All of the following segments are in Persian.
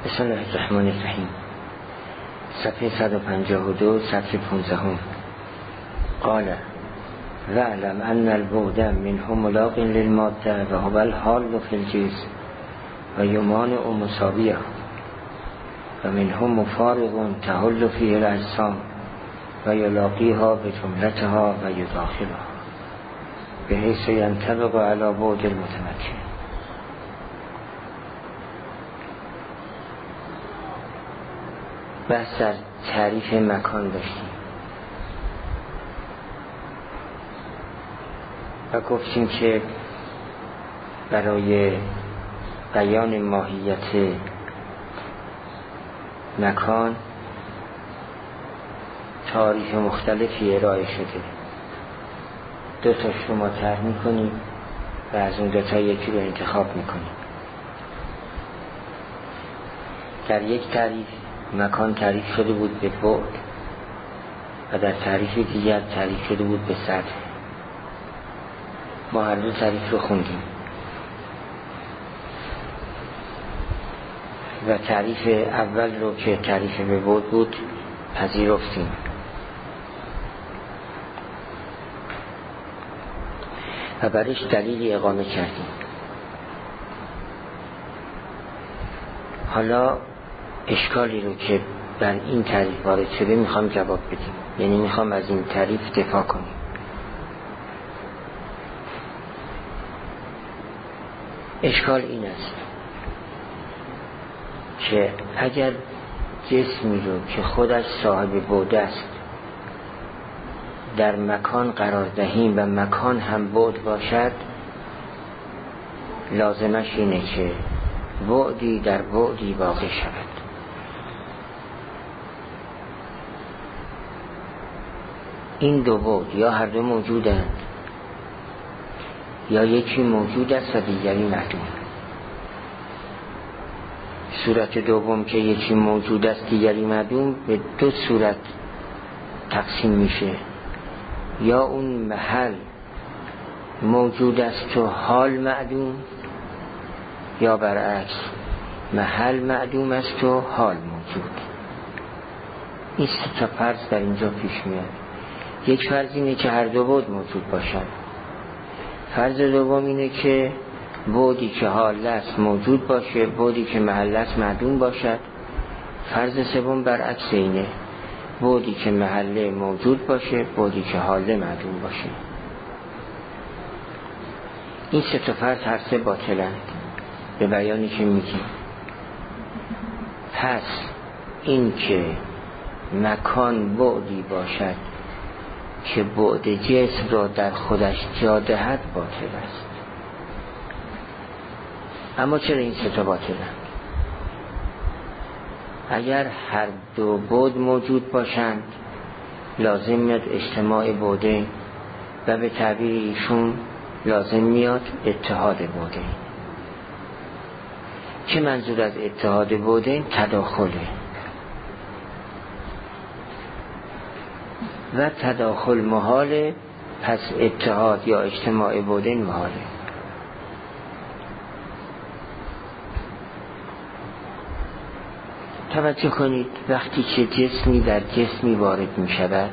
بسم الله الرحمن الرحیم. صفحه 152 سطر 15. قال وَاعْلَمْ أَنَّ الْبُعْدَ مِنْهُ مُلَاقٍ لِلْمَادَّةِ وَهُوَ الْحَالُ فِي الْجِنْسِ وَيُمَانِعُ مُسَاوِيَهُ وَمِنْهُ مُفَارِقٌ تَحُلُّ فِيهِ الْأَجْسَامُ وَيُلَاقِيهَا بِجُمْلَتِهَا وَيُدَاخِلُهَا بحيث ينطبق على بعد المتمكن. بحث در تعریف مکان داشتیم و گفتیم که برای بیان ماهیت مکان تعریف مختلفی ارائه شده. دو تاش رو ما طرح میکنیم و از اون دو تا یکی رو انتخاب میکنیم. در یک تعریف مکان تعریف شده بود به بعد و در تعریف دیگر تعریف شده بود به سطح. ما هر دو تعریف رو خوندیم و تعریف اول رو که تعریف به بعد بود پذیرفتیم. و برش دلیلی اقامه کردیم. حالا اشکالی رو که بر این تعریف وارد شده میخوام جواب بدیم، یعنی میخوام از این تعریف دفاع کنیم. اشکال این است که اگر جسمی رو که خودش صاحب بعد است در مکان قرار دهیم و مکان هم بعد باشد، لازمش اینه که بعدی در بعدی واقع شود. این دو بعد یا هر دو موجودند یا یکی موجود است و دیگری معدوم. صورت دوم که یکی موجود است دیگری معدوم به دو صورت تقسیم میشه. یا اون محل موجود است و حال معدوم، یا برعکس محل معدوم است و حال موجود. این سه تا فرض در اینجا پیش میاد. یک فرض اینه که هر دو بعد موجود باشد. فرض دوم اینه که بعدی که حال است موجود باشه، بعدی که محل است معدوم باشد. فرض سوم برعکس اینه، بعدی که محله موجود باشه، بعدی که حاله معدوم باشه. این سه تا فرض هر سه باطلند به بیانی که میگیم. پس این که مکان بعدی باشد که بعد جسم را در خودش جا دهد باطل است. اما چرا این سه تا باطلند؟ اگر هر دو بعد موجود باشند لازم میاد اجتماع بعدین و به تعبیر ایشون لازم میاد اتحاد بعدین. چه منظور از اتحاد بعدین؟ تداخله. و تداخل محاله، پس اتحاد یا اجتماع بعدین محاله. توجه کنید، وقتی که جسمی در جسمی وارد می شود،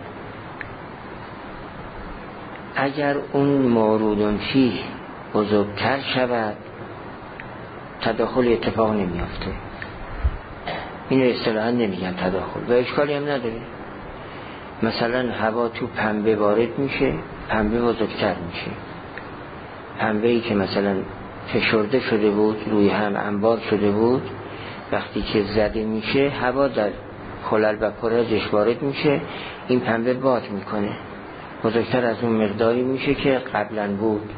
اگر اون مورودن فیه بزرگتر شود تداخل اتفاق نمی افته. اینو اصطلاحاً نمیگن تداخل و اشکالی هم نداره. مثلا هوا تو پنبه وارد میشه، پنبه بزرگتر میشه. پنبه‌ای که مثلا فشرده شده بود، روی هم انبار شده بود، وقتی که زده میشه هوا در خلل و پره‌اش وارد میشه، این پنبه باد میکنه، بزرگتر از اون مقداری میشه که قبلا بود.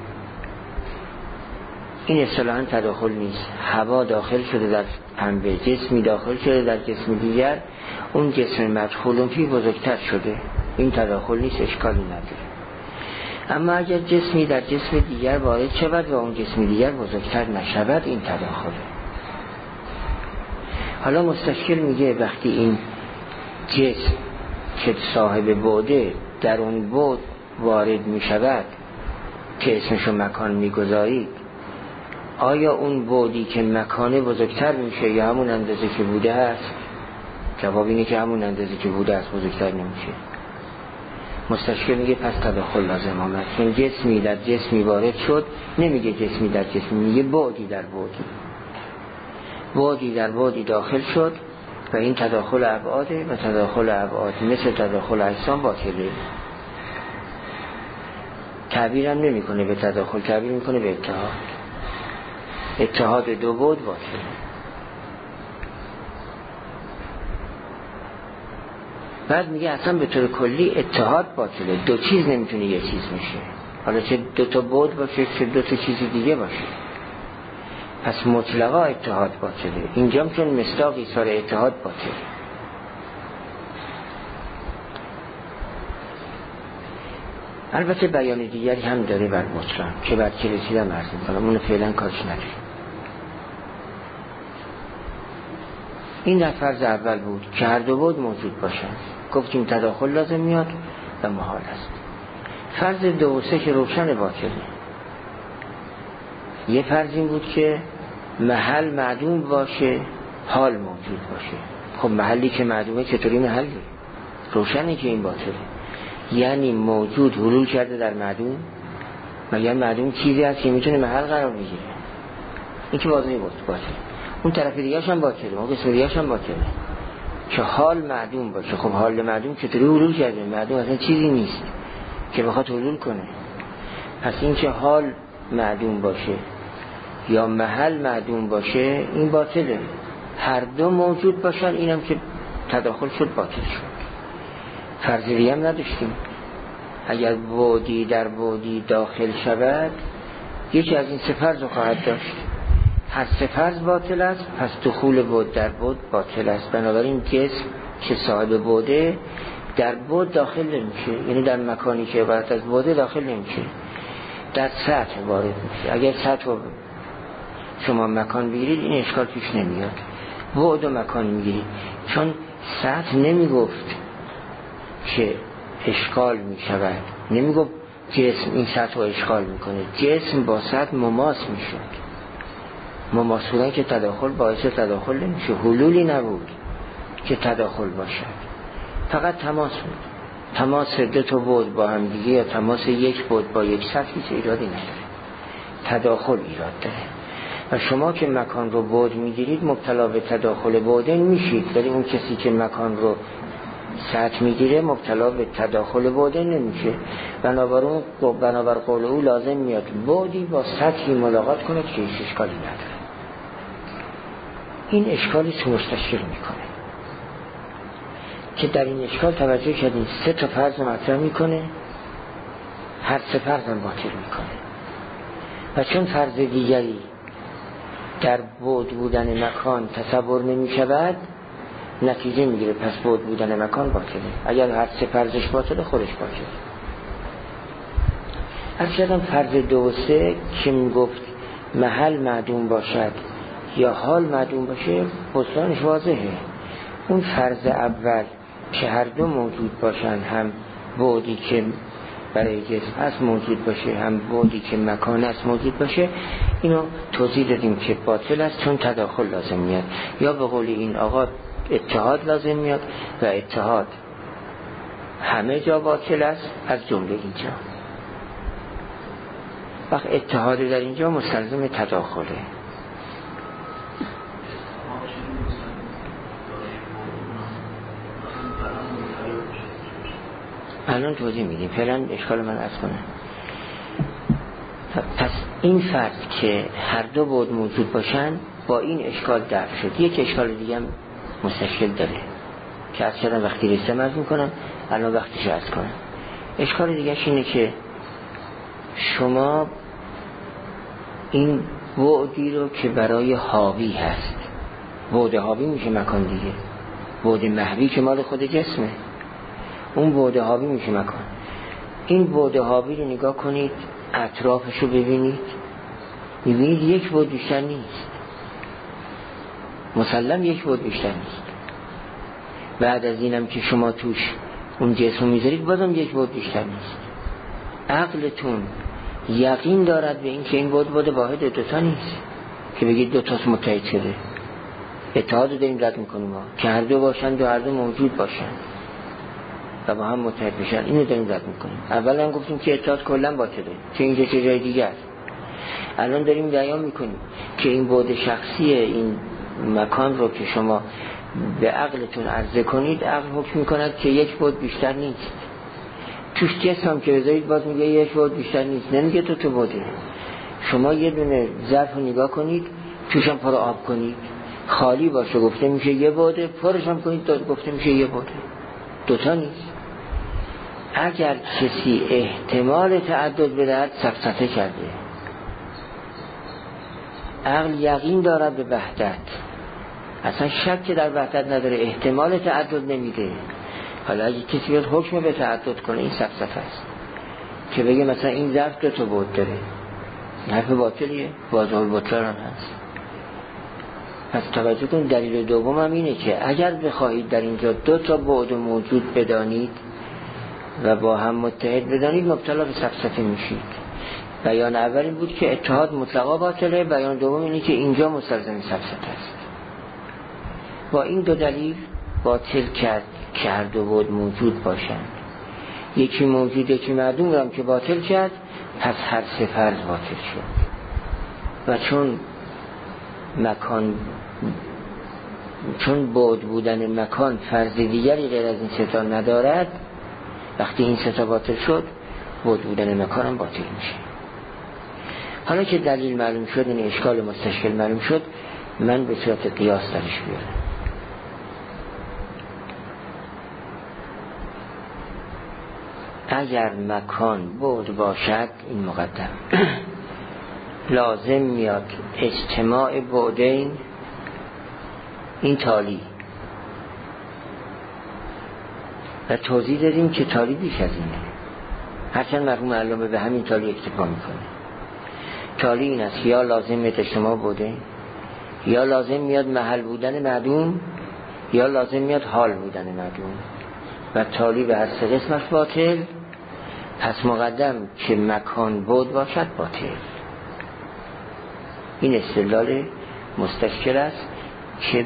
این اصطلاحاً تداخل نیست. هوا داخل شده در پنبه، جسمی داخل شده در جسم دیگر، اون جسم مدخول فی بزرگتر شده. این تداخل نیست، اشکالی نداره. اما اگر جسمی در جسم دیگر وارد شود و اون جسم دیگر بزرگتر نشود، این تداخله. حالا مستشکل میگه وقتی این جسم که صاحب بعده در اون بعد وارد میشود که اسمشو مکان میگذارید، آیا اون بعدی که مکانه بزرگتر میشه یا همون اندازه که بوده است؟ جواب اینه که همون اندازه که بوده است، بزرگتر نمیشه. مستشکل میگه پس تداخل لازم آمد، چون جسمی در جسمی وارد شد، نمیگه جسمی در جسمی، میگه بعدی در بعدی، بعدی در بعدی داخل شد و این تداخل ابعاده و تداخل ابعاد مثل تداخل اجسام باطله. تعبیرم نمی کنه به تداخل، تعبیر میکنه به اتحاد. اتحاد دو بعد باطله. بعد میگه اصلا به طور کلی اتحاد باطله، دو چیز نمیتونه یه چیز میشه، حالا چه دو تا بعد باشه چه دو تا چیز دیگه باشه. پس مطلقا اتحاد باطله. اینجام چون مصداق ایثار اتحاد باطله. البته بیان دیگری هم داره بر مطلق که بعد که رسیدم عرض میکنم، اونو فعلا کارش نداریم. این در فرض اول بود که هر دو بعد موجود باشن، گفتیم تداخل لازم میاد و محال است. فرض دو و سه که روشن باطله. یه فرض این بود که محل معدوم باشه، حال موجود باشه. خب محلی که معدومه چطوری محلی؟ روشنه که این باطله. یعنی موجود حلول کرده در معدوم، مگر معدوم چیزی هست که میتونه محل قرار بگیره؟ این که واضحی باطله. اون طرف دیگه‌اش هم باطله، اون قسمتی‌اش هم باطله که حال معدوم باشه. خب حال معدوم چطوری حلول کرده؟ معدوم اصلا چیزی نیست که بخواد حلول کنه. پس این که حال معدوم باشه یا محل معدوم باشه این باطله. هر دو موجود باشن، اینم که تداخل شد باطل شد. فرضی هم نداشتیم. اگر بعدی در بعدی داخل شود یکی از این سه فرض رو خواهد داشت. هر سه فرض باطل است، پس دخول بعد در بعد باطل است. بنابراین جسم که صاحب بعده در بعد داخل نمیشه، یعنی در مکانی که عبارت از بعده داخل نمیشه، در سطح وارد میشه. اگر سطح رو شما مکان بگیرید این اشکال پیش نمیاد. بعد و مکان میگیرید، چون سطح نمیگفت که اشکال میشود، نمیگفت جسم این سطح رو اشکال میکنه. جسم با سطح مماس میشد، مماس بودن که تداخل باعث تداخل نمیشه. حلولی نبود که تداخل باشد، فقط تماس بود. تماس دو تا بعد با هم دیگه یا تماس یک بعد با یک سطح هیچ ایرادی نداره، تداخل ایراد داره. و شما که مکان رو بعد میگیرید مبتلا به تداخل بعدین میشید، ولی اون کسی که مکان رو سطح میگیره مبتلا به تداخل بعدین نمیشه. بنابر قول او لازم میاد بعدی با سطحی ملاقات کنه که هیچ اشکالی نداره. این اشکالی تو مستشکل میکنه که در این اشکال توجه کردین سه تا فرض مطرح میکنه، هر سه فرض هم باطل میکنه. و چون فرض دیگری در بعد بودن مکان تصور نمیشود، نتیجه میگیره پس بعد بودن مکان باطله. اگر هر سه فرضش باطله خودش باطله. از کردم فرض دو و سه که میگفت محل معدوم باشد یا حال معدوم باشه بطلانش واضحه. اون فرض اول که هر دو موجود باشن، هم بعدی که برای جسم هست موجود باشه، هم بعدی که مکان هست موجود باشه، اینو توضیح دادیم که باطل است چون تداخل لازم میاد. یا به قول این آقا اتحاد لازم میاد و اتحاد همه جا باطل است از جمله اینجا. وقت اتحاد در اینجا مستلزم تداخله. الان توضیح میدیم، فعلا اشکال من از کنم. پس این فرض که هر دو بعد موجود باشن با این اشکال دفع شد. یک اشکال دیگه هم مستشکل داره که از کردم وقتی رسته مرز میکنم، الان وقتش از کنم. اشکال دیگه اینه که شما این بعدی رو که برای حاوی هست، بعد حاوی میشه مکان دیگه، بعد محوی که مال خود جسمه، اون بعد حاوی میشه مکان. این بعد حاوی رو نگاه کنید، اطرافش رو ببینید، میبینید یک بعد بیشتر نیست، مسلم یک بعد بیشتر نیست. بعد از اینم که شما توش اون جسم میذارید بازم یک بعد بیشتر نیست. عقلتون یقین دارد به این که این بعد واحد دوتا نیست، که بگید دو تاست متحد شده. اتحاد رو داریم رد میکنیم ما که هر دو باشند و هر دو موجود باشند و با هم متحد بشن، اینو داریم رد میکنیم. اولا گفتیم که اتحاد کلا باطله، که اینجا چه جای دیگه است. الان داریم بیان میکنیم که این بعد شخصی این مکان رو که شما به عقلتون عرضه کنید، عقل حکم میکند که یک بعد بیشتر نیست. توش جسم هم که بذارید باز میگه یک بعد بیشتر نیست، نمیگه تو بعده. شما یه دونه ظرف رو نگاه کنید، توش هم پر آب کنید، خالی باشه گفته میشه یه بعده، پرش هم کنید گفته میشه یه بعده، دوتا نیست. اگر کسی احتمال تعدد بدهد سفسطه کرده. عقل یقین دارد به وحدت، اصلا شک در وحدت نداره، احتمال تعدد نمیده. حالا اگه کسی بیاد حکم به تعدد کنه، این سفسطه است. که بگه مثلا این ظرف دو تا بعد داره، حرف باطلیه، بازار باطل هم هست. پس توجه کنید دلیل دوم هم اینه که اگر بخواهید در اینجا دو تا بعد موجود بدانید و با هم متحد بدانید، مبتلا به سفسطه میشید. بیان اول این بود که اتحاد مطلقا باطله، بیان دوم اینه که اینجا مستلزم سفسطه است. با این دو دلیل باطل کرد که هر دو بعد موجود باشند. یکی موجود یکی معدوم هم که باطل کرد، پس هر سه فرض باطل شد. و چون بعد بودن مکان فرض دیگری غیر از این سه تا ندارد، وقتی این سه تا باطل شد، بعد بودن مکان هم باطل میشه. حالا که دلیل معلوم شد، این اشکال مستشکل معلوم شد، من به صورت قیاس درش بیارم. اگر مکان بعد باشد، این مقدم لازم میاد اجتماع بعدین، این تالی. و توضیح دادیم که تالی بیش از اینه، هرچند مرحوم علامه به همین تالی اکتفا میکنه. تالی این است یا لازم میاد اجتماع بعدین، یا لازم میاد محل بودن معدوم، یا لازم میاد حال بودن معدوم. و تالی به هر سه قسمش باطل. پس مقدم که مکان بعد باشد باطل. این استدلال مستشکل است که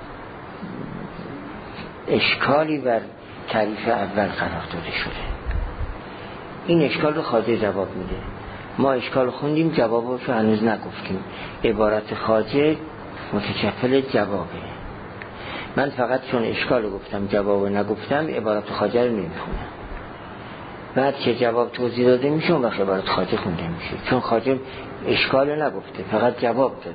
اشکالی بر تعریف اول قرار داده شده. این اشکال رو خواجه جواب میده. ما اشکال خوندیم، جوابش رو هنوز نگفتیم. عبارت خواجه متکفل جوابه. من فقط چون اشکال رو گفتم جواب رو نگفتم، عبارت خواجه رو نمیخونم. بعد که جواب توضیح داده میشه اون وقت عبارت خواجه خونده میشه، چون خواجه اشکال رو نگفته، فقط جواب داده.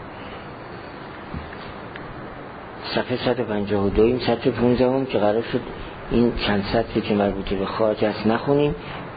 صفحه 152 این سطر 15 هم که قرار شد این چند سطری که مربوطه به خواجه است نخونیم،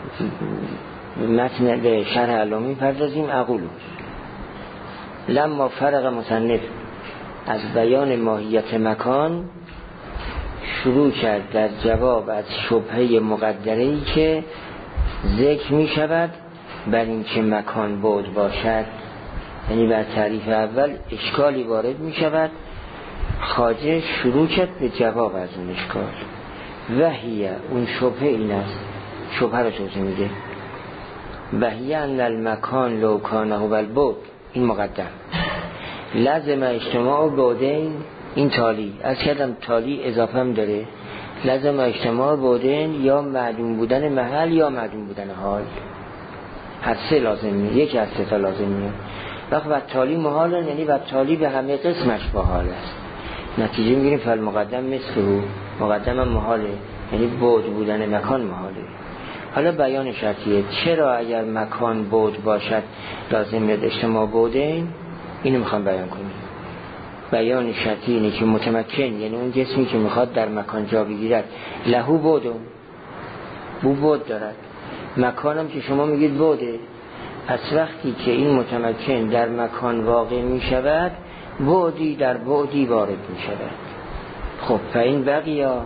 متن به شرح علامه پردازیم. اقولو لما فرق مصنف از بیان ماهیت مکان، شروع کرد در جواب از شبهه مقدره‌ای که ذکر می شود بر این که مکان بعد باشد، یعنی بر تعریف اول اشکالی وارد می شود. خواجه شروع کرد به جواب از اون اشکال. وحیه اون شبهه این است، شبهه رو توضیح میده. وحیه ان المکان لو کانه والبعد، این مقدم. لازم اجتماع بعدین، این تالی. از کردم تالی اضافه هم داره. لازم اجتماع بعدین یا معدوم بودن محل یا معدوم بودن حال، هر سه لازم میاد، یکی از سه تا لازم میاد. وقت تالی محاله، یعنی و تالی به همه قسمش با حال است. نتیجه میگیریم فالمقدم مثل او، مقدم هم محاله، یعنی بعد بودن مکان محاله. حالا بیان شرطیه، چرا اگر مکان بعد باشد لازم میاد اجتماع بعدین، اینو میخوام بیان کنیم. بیان شرطی اینه که متمکن، یعنی اون جسمی که میخواد در مکان جا بگیرد، لهو بعدون، بو بعد دارد. مکانم که شما میگید بعده، پس وقتی که این متمکن در مکان واقع میشود، بعدی در بعدی وارد میشود. خب فاین بقیا،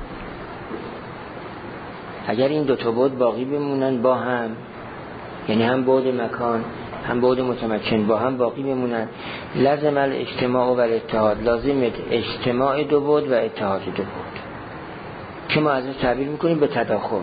اگر این دو تا بعد باقی بمونن با هم، یعنی هم بعد مکان هم بعد متمکن با هم باقی بمونن، لازم الاجتماع و الاتحاد، لازم اجتماع دو بعد و اتحاد دو بعد که ما ازش تعبیر میکنیم به تداخل.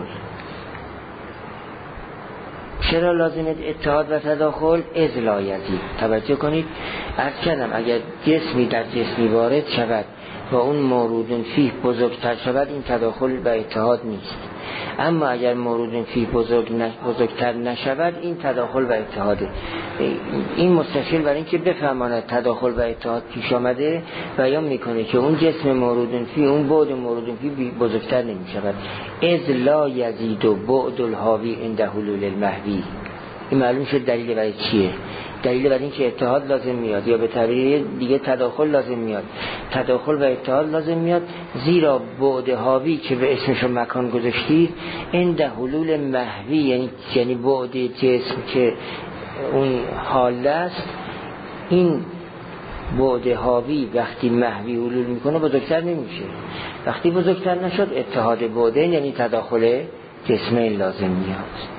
چرا لازم اتحاد و تداخل؟ از لایزی. توجه کنید، عرض کردم اگر جسمی در جسمی وارد شود و اون موجود فیه بزرگتر شود این تداخل و اتحاد نیست. اما اگر موجود فیه بزرگتر نشود این تداخل و اتحاده. این مستشل برای اینکه بفهماند تداخل و اتحاد پیش آمده بیان میکنه که اون جسم موجود فیه اون بعد موجود فیه بزرگتر نمی شود. اذ لا یزید بعد الحاوی عند حلول المحوی. این معلوم شد دلیل برای چیه؟ دلیل برای این که اتحاد لازم میاد یا به تعبیر دیگه تداخل لازم میاد. تداخل و اتحاد لازم میاد زیرا بعد حاوی که به اسمش مکان گذاشتید عند حلول محوی یعنی بعد جسم که اون حال است، این بعد حاوی وقتی محوی حلول میکنه بزرگتر نمیشه. وقتی بزرگتر نشد اتحاد بعدین یعنی تداخل جسمین لازم میاد.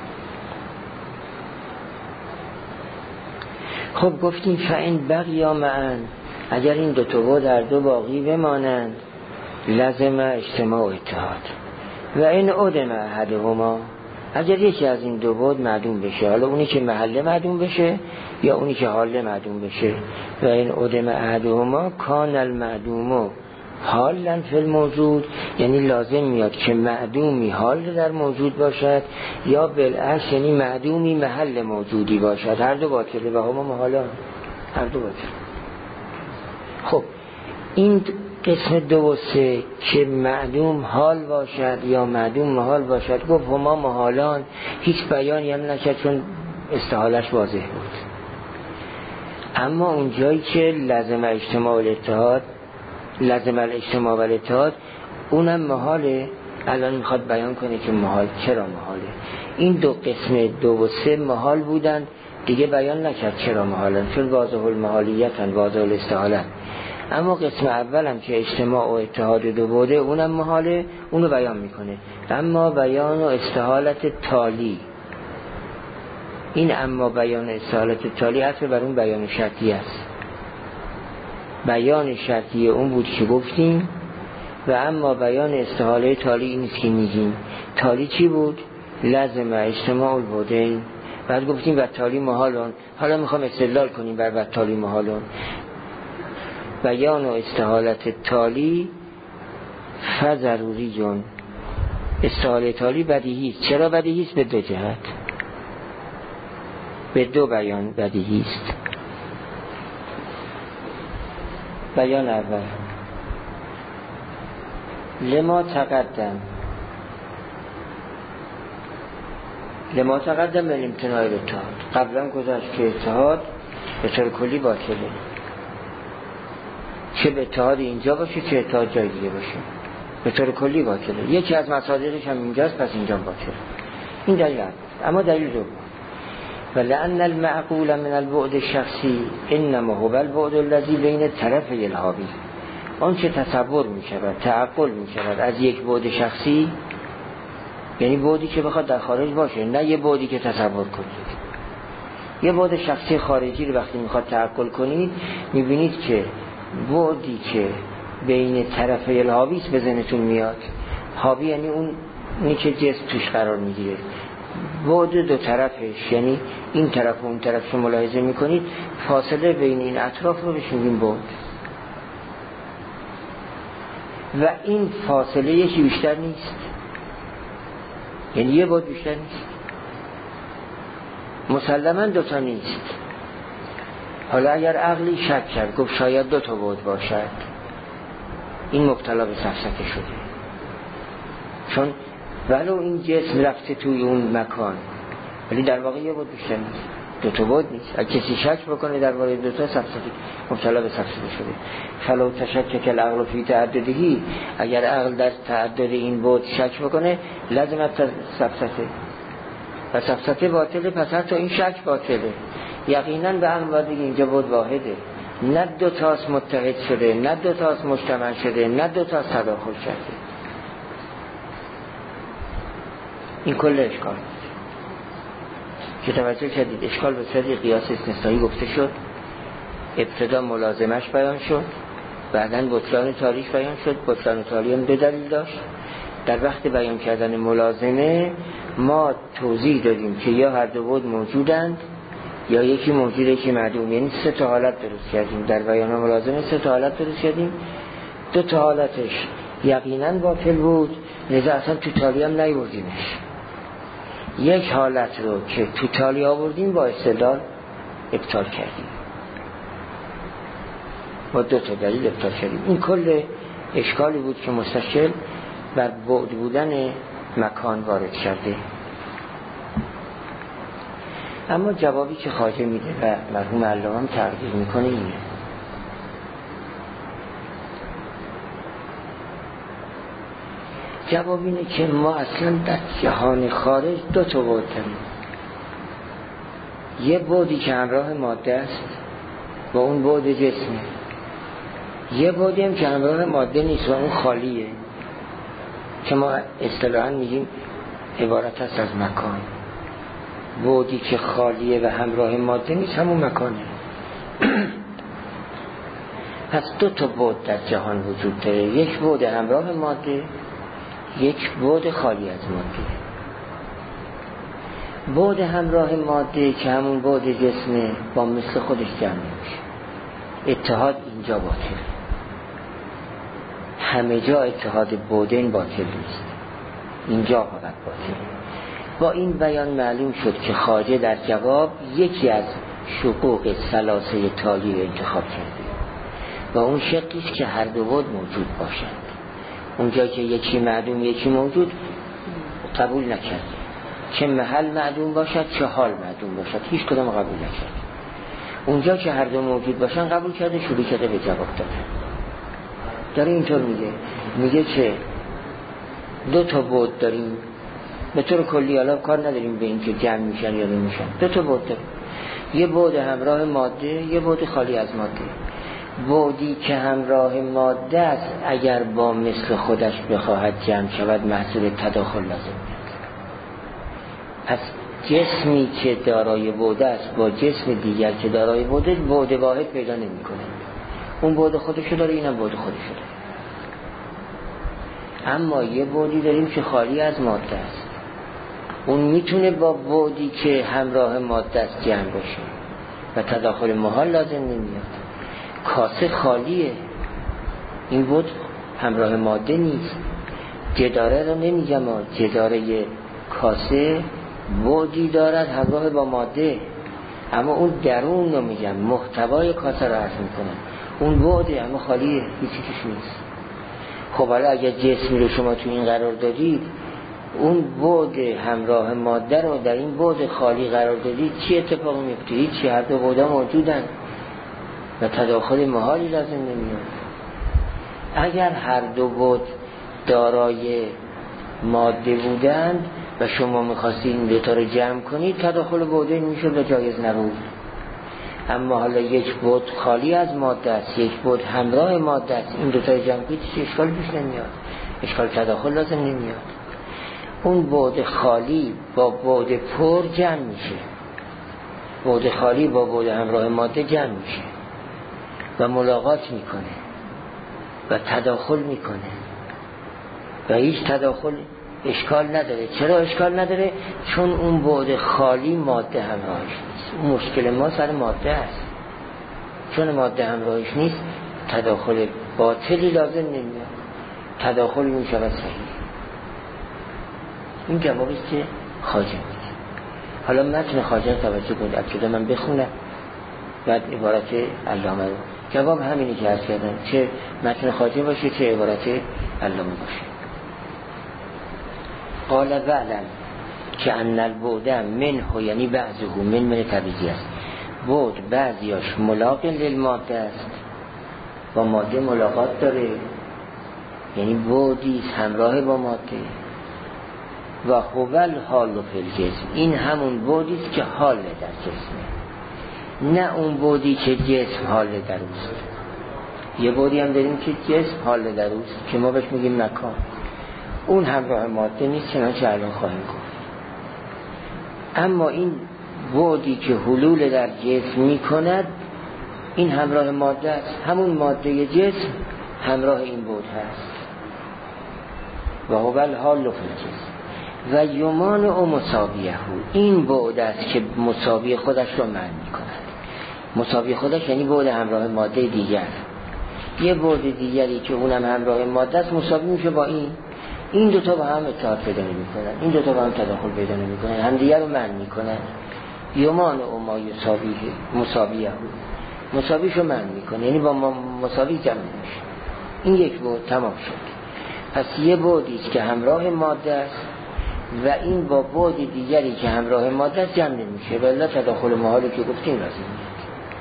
خب گفتیم فإن بقیا معا، اگر این دو تا بعد در دو باقی بمانند لازم اجتماع و اتحاد. و این عدم احدهما، اگر یکی از این دو بعد معدوم بشه، حالا اونی که محله معدوم بشه یا اونی که حاله معدوم بشه. و این عدم احدهما کان المعدوم حالا فی الموجود، یعنی لازم میاد که معدومی حال در موجود باشد یا بالعکس یعنی معدومی محل موجودی باشد. هر دو باطله و هما محالان، هر دو باطله. خب این قسم 2 و 3 که معدوم حال باشد یا معدوم محال باشد گفت هما محالان، هیچ بیانی هم نکرد چون استحالش واضح بود. اما اون جایی که لازم اجتماع و الاتحاد، لازم الاجتماع و الاتحاد اونم محاله. الان میخواد بیان کنه که محال چرا محاله. این دو قسم 2 و 3 محال بودن دیگه بیان نکرد چرا محالن، چون واضح المحالیتن واضح الاستحالن. اما قسم اولم که اجتماع و اتحاد دو بوده اونم محاله، اونو بیان میکنه. اما بیان و استحالت تالی، این اما بیان استحالت تالی حتی بر اون بیان شرطی است. بیان شرطی اون بود که گفتیم و اما بیان استحاله تالی این است که میگیم. تالی چی بود؟ لازم اجتماع البعدین. بعد گفتیم و تالی محالون. حالا میخوام استدلال کنیم بر و تالی محالون. بیان و استحالت تالی فضروری جون. استحاله تالی بدیهی است. چرا بدیهی است؟ به دو جهت، به دو بیان بدیهی است. بیان اول لما تقدم به امتناع الاتحاد. قبلا گذاشت که اتحاد به طور کلی باطله، چه به اتحاد اینجا باشه چه اتحاد جای دیگه باشه، به طور کلی باطله. یکی از مصادرش هم اینجاست، پس اینجا باطله. این دلیل اول. اما دلیل دوم ولأن المعقول من البعد الشخصی انما هو البعد الذي بین طرفی الحاوی. آن چه تصور می شود، تعقل می شود از یک بعد شخصی، یعنی بعدی که بخواد در خارج باشه، نه یه بعدی که تصور کنید. یه بعد شخصی خارجی رو وقتی میخواد تعقل کنید میبینید که بعدی که بین طرفی الحاوی است به ذهنتون میاد. حاوی یعنی اونی که جسم توش قرار میگیره. بعد دو طرفش یعنی این طرف و اون طرف رو ملاحظه میکنید، فاصله بین این اطراف رو بهش میگیم بعد. و این فاصله یکی بیشتر نیست، یعنی یه بعد بیشتر نیست، مسلماً دوتا نیست. حالا اگر عقلی شک کرد گفت شاید دوتا بعد باشد، این مبتلا به سفسطه شده، چون ولو این جسم رفته توی اون مکان ولی در واقع یه بعد بیشتر نیست، دوتا بعد نیست. اگه کسی شک بکنه در واقع دوتا سفسطه، مبتلا به سفسطه شده. فلو تشکک العقل فی تعددهی، اگر عقل در تعدد این بعد شک بکنه لازمت سفسطه و سفسطه باطله، پس حتی این شک باطله. یقینا به عقل باید بگه اینجا بعد واحده، نه دو تاست متحد شده، نه دو تاست مجتمع شده، نه دو تاست تداخل شده. این کل اشکال که توجه کردید. اشکال به صورت قیاس استثنایی گفته شد، ابتدا ملازمش بیان شد، بعدن بطلان تاریخ بیان شد. بطلان تاریخ هم دو دلیل داشت. در وقت بیان کردن ملازمه ما توضیح دادیم که یا هر دو بعد موجودند یا یکی موجود یکی معدوم. یعنی 3 تا حالت درست کردیم در بیان ملازمه. 3 تا حالت درست کردیم. 2 تا حالتش یقینا باطل بود، لذا اصلا تو تالی هم نیوردیمش. یک حالت رو که تو تالی آوردیم با استدلال ابطال کردیم، با 2 تا دلیل ابطال کردیم. این کل اشکالی بود که مستشکل بر بعد بودن مکان وارد کرده. اما جوابی که خواجه میده و مرحوم علامه هم تقدیر میکنه اینه: جواب اینه که ما اصلا در جهان خارج 2 تا بعد داریم. یه بعدی که همراه ماده است و اون بعد جسمه، یه بعدی هم که همراه ماده نیست و اون خالیه که ما اصطلاحاً میگیم عبارت است از مکان. بعدی که خالیه و همراه ماده نیست همون مکانه. پس 2 تا بعد در جهان وجود داره، یک بعد همراه ماده، یک بعد خالی از ماده. بعد همراه ماده که همون بعد جسمه با مثل خودش جمع میشه. اتحاد اینجا باطل، همه جا اتحاد بعدین باطل نیست، اینجا فقط باطل. با این بیان معلوم شد که خواجه در جواب یکی از شقوق ثلاثه تالی رو انتخاب کرده و اون شقیست که هر 2 بعد موجود باشند. اونجا که یکی معدوم یکی موجود قبول نکرد، چه محل معدوم باشد چه حال معدوم باشد، هیچ کدام قبول نکرد. اونجا که هر 2 موجود باشن قبول کرده، شروع کرده به جواب دادن. داره اینطور میگه که 2 تا بعد داریم به طور کلی، حالا کار نداریم به این که جمع میشن یا نمیشن. 2 تا بعد داریم، یه بعد همراه ماده، یه بعد خالی از ماده. بعدی که همراه ماده است اگر با مثل خودش بخواهد جمع شود محصول تداخل لازم میاد. پس جسمی که دارای بعد است با جسم دیگر که دارای بعد، بعد واحد پیدا نمیکنه. اون بعد خودشو داره، اینم بعد خودشو داره. اما یه بعدی داریم که خالی از ماده است، اون میتونه با بعدی که همراه ماده است جمع بشه و تداخل محال لازم نمیاد. کاسه خالیه، این بعد همراه ماده نیست. جداره رو نمیگم، جداره کاسه بعدی دارد همراه با ماده، اما اون درون رو میگم، محتوای کاسه رو عرض میکنم. اون بعده اما خالیه، هیچی توش نیست. خب حالا اگر جسمی رو شما تو این قرار دادید، اون بعد همراه ماده رو در این بعد خالی قرار دادید، چی اتفاق میفته؟ هیچی، هر 2 بعدا موجودن و تداخل محالی لازم نمیاد. اگر هر 2 بعد دارای ماده بودند و شما میخواستید این 2 تا رو جمع کنید، تداخل بعدین میشد و جایز نبود. اما حالا یک بعد خالی از ماده است، یک بعد همراه ماده است، این 2 تا رو جمع کنید اشکال پیش نمیاد، اشکال تداخل لازم نمیاد. اون بعد خالی با بعد پر جمع میشه، بعد خالی با بعد همراه ماده جمع میشه و ملاقات میکنه و تداخل میکنه و هیچ تداخل اشکال نداره. چرا اشکال نداره؟ چون اون بعد خالی ماده همراهش نیست. اون مشکل ما سر ماده است، چون ماده همراهش نیست تداخل باطلی لازم نمیاد، تداخل میشود صحیح. این جوابی است که خواجه میده. حالا متن خواجه توجه کنید، ابتدا من بخونم بعد عبارت علامه رو. جواب همینی که عرض کردم، چه متن خواجه باشه چه عبارت علامه باشه. قال وعلم که ان البعد منه، یعنی بعضه من تبعیضی است. بعد بعضیاش ملاق للماده است، با ماده ملاقات داره، یعنی بعدی همراه با ماده. و هو الحال فی الجسم، این همون بعدی است که حال در جسمه، نه اون بعدی که جسم حال در اوست. یه بعدی هم داریم که جسم حال در اوست که ما بهش میگیم مکان، اون همراه ماده نیست، چنانچه الان خواهیم گفت. اما این بعدی که حلول در جسم میکند، این همراه ماده است، همون ماده جسم همراه این بعد هست. و هو الحال فی الجسم، و یمان او مساویه، این بعد است که مساوی خودش رو منع می‌کند. مساوی خودش یعنی بعد همراه ماده دیگر. یه بعد دیگری که اونم همراه ماده است مساوی میشه با این دوتا با هم اتحاد پیدا نمی‌کنن، این دوتا با هم تداخل پیدا نمی‌کنن، هم دیگر رو منع می‌کنن. یمان او ما مساویه، مساویشو منع می‌کنه، یعنی با مساوی جمع میشه. این یک بعد تمام شد. پس یه بعدی است که همراه ماده است و این با بعد دیگری که همراه ماده است جمع نمیشه، ولی تداخل محالی که گفتیم لازم نیست.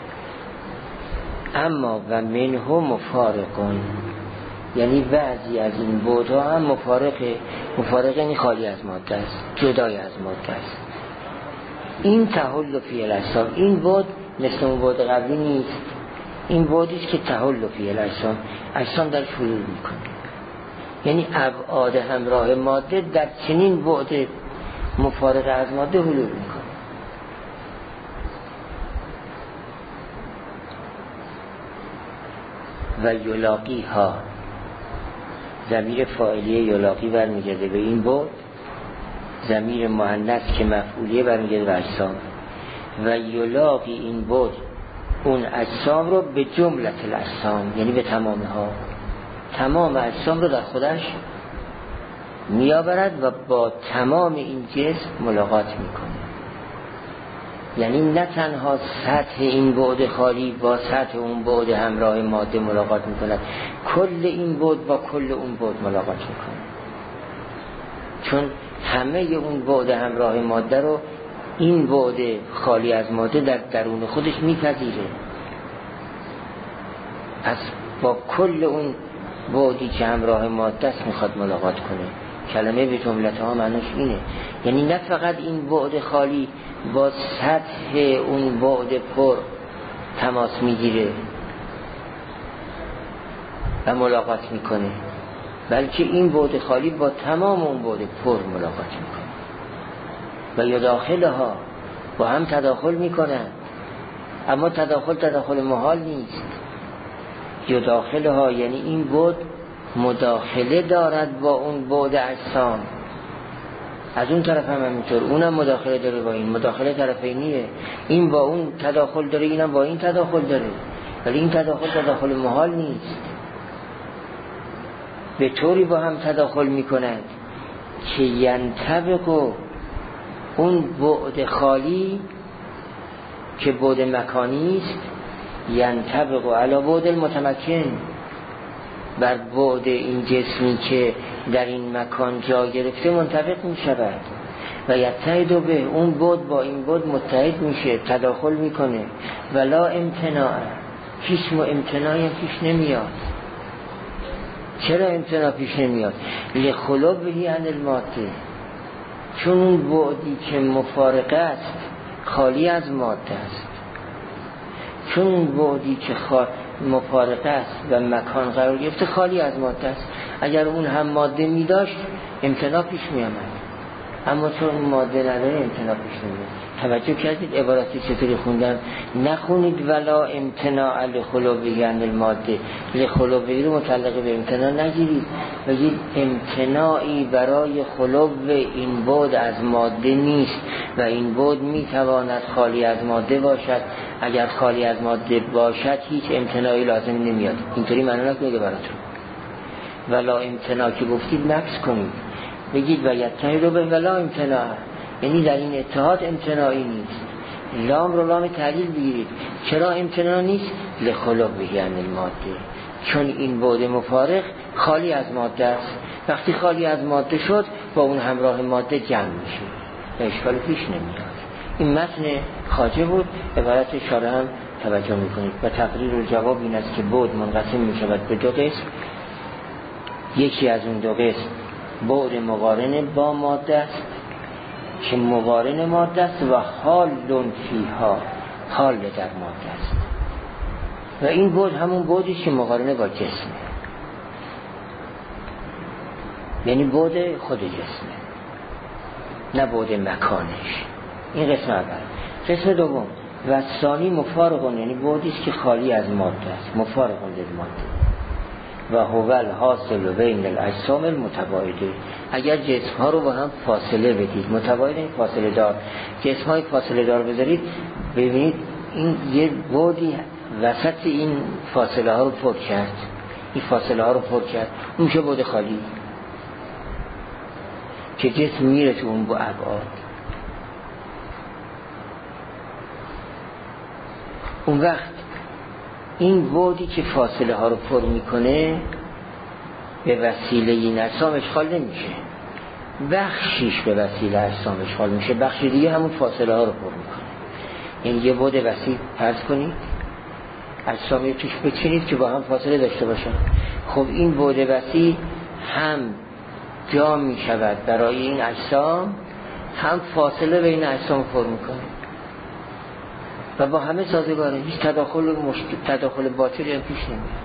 اما و منه مفارقون، یعنی بعضی از این بعدها هم مفارق یعنی خالی از ماده است، جدای از ماده است. این تحل فی الاجسام، این بعد مثل اون بعد قبلی نیست، این بعدی است که تحل فی الاجسام، اجسام در حلول میکنه، یعنی ابعاد همراه ماده در چنین بعد مفارق از ماده حلول میکنه. و یلاقی ها، ضمیر فاعلیه یلاقی برمیگرده به این بعد، ضمیر مؤنث که مفعولیه برمیگرده به اجسام. و یلاقی این بعد اون اجسام رو به جملت الاجسام، یعنی به تمامها، تمام اجسام رو در خودش میآورد و با تمام این جسم ملاقات میکنه. یعنی نه تنها سطح این بعد خالی با سطح اون بعد همراه ماده ملاقات میکند، کل این بعد با کل اون بعد ملاقات میکنه، چون همه اون بعد همراه ماده رو این بعد خالی از ماده در درون خودش میپذیره. پس با کل اون بعدی که همراه ماده است میخواد ملاقات کنه. کلمه به جملت ها معنیش اینه، یعنی نه فقط این بعد خالی با سطح اون بعد پر تماس میگیره و ملاقات میکنه، بلکه این بعد خالی با تمام اون بعد پر ملاقات میکنه و یداخلها با هم تداخل میکنن. اما تداخل محال نیست. یداخلها یعنی این بعد مداخله دارد با اون بعد اجسام، از اون طرف هم همینطور، اونم مداخله داره با این، مداخله طرفینیه، این با اون تداخل داره، اینم با این تداخل داره، ولی این تداخل محال نیست. به طوری با هم تداخل میکنند که ینطبق اون بعد خالی که بعد مکانی است، ینطبق علی بعد المتمکن، بر بعد این جسمی که در این مکان جا گرفته منطبق می شود و یتحد به اون بعد با این بعد متحد میشه، تداخل میکنه. ولا امتناع، هیچ امتناعی پیش نمیاد. چرا امتناع پیش نمیاد؟ لخلوبه عن الماده، چون اون بعدی که مفارقه است خالی از ماده است، چون اون بعدی که مفارقه است و مکان قرار گرفته خالی از ماده است. اگر اون هم ماده می داشت امتناع پیش می آمد، اما چون ماده نداره امتناع پیش نمیاد. توجه کردید عبارتی چطوری خوندن؟ نخونید ولا امتناع لخلوبه عن الماده، لخلوبه رو متعلق به امتناع نگیرید، بگید امتناعی برای خلوب این بعد از ماده نیست و این بعد می تواند خالی از ماده باشد. اگر خالی از ماده باشد هیچ امتناعی لازم نمیاد. اینطوری معنی نکنید براتون. ولا امتناع که گفتید نقص کنید، بگید و یتحد به ولا امتناع، یعنی در این اتحاد امتناعی نیست. لام رو لام تعلیل بگیرید. چرا امتناع نیست؟ لخلوبه عن الماده، چون این بعد مفارق خالی از ماده است. وقتی خالی از ماده شد با اون همراه ماده جمع میشه و اشکال پیش نمیاد. این متن خواجه بود، عبارت اشاره هم توجه میکنید. و تقریر و جواب این است که بعد منقسم میشود به دو قسم. یکی از اون دو قسم بعد مقارن با ماده است که مقارن ماده است و حال فیها، حال در ماده است، و این بعد همون بعدی که مقارنه با جسمه، یعنی بعد خود جسمه، نه بعد مکانش. این قسم اول. قسم دوم و ثانی مفارقون، یعنی بعدی است که خالی از ماده است، مفارقون للماده. و هو الحاصل بین الاجسام المتباعده. اگر جسم ها رو با هم فاصله بدید، متباعده فاصله دار، جسم های فاصله دار بذارید، ببینید این یه بعدی وسط این فاصله ها رو پر کرد، این فاصله ها رو پر کرد، اون میشه بعد خالی که جسم میره تو اون با ابعاد. اون وقت این بعدی که فاصله ها رو پر میکنه به وسیله این اجسام اشغال نمیشه، بخشیش به وسیله اجسام اشغال میشه، بخش دیگه همون فاصله ها رو پر میکنه. این یه بعد وسیع فرض کنید، اجسامی توش بچینید که با هم فاصله داشته باشن. خب این بعد وسیع هم جا میشود برای این اجسام، هم فاصله بین اجسام پر میکنه و با همه سازگاره، هیچ تداخل باطلی هم پیش نمیاد.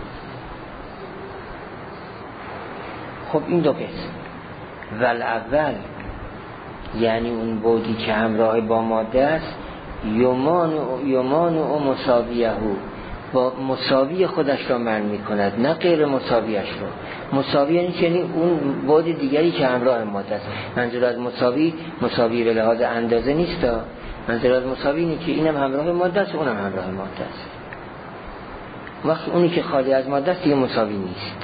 خب این دو قسم. والاول یعنی اون بعدی که همراه با ماده است، یمان و مساویه، با مساوی خودش را منع میکند، نه غیر مساویش را. مساوی یعنی اون بعد دیگری که همراه ماده است. منظور از مساوی به لحاظ اندازه نیست، منظور از مساوی اینه که اینم همراه ماده است، اونم همراه ماده است. وقت اونی که خالی از ماده است دیگه مساوی نیست.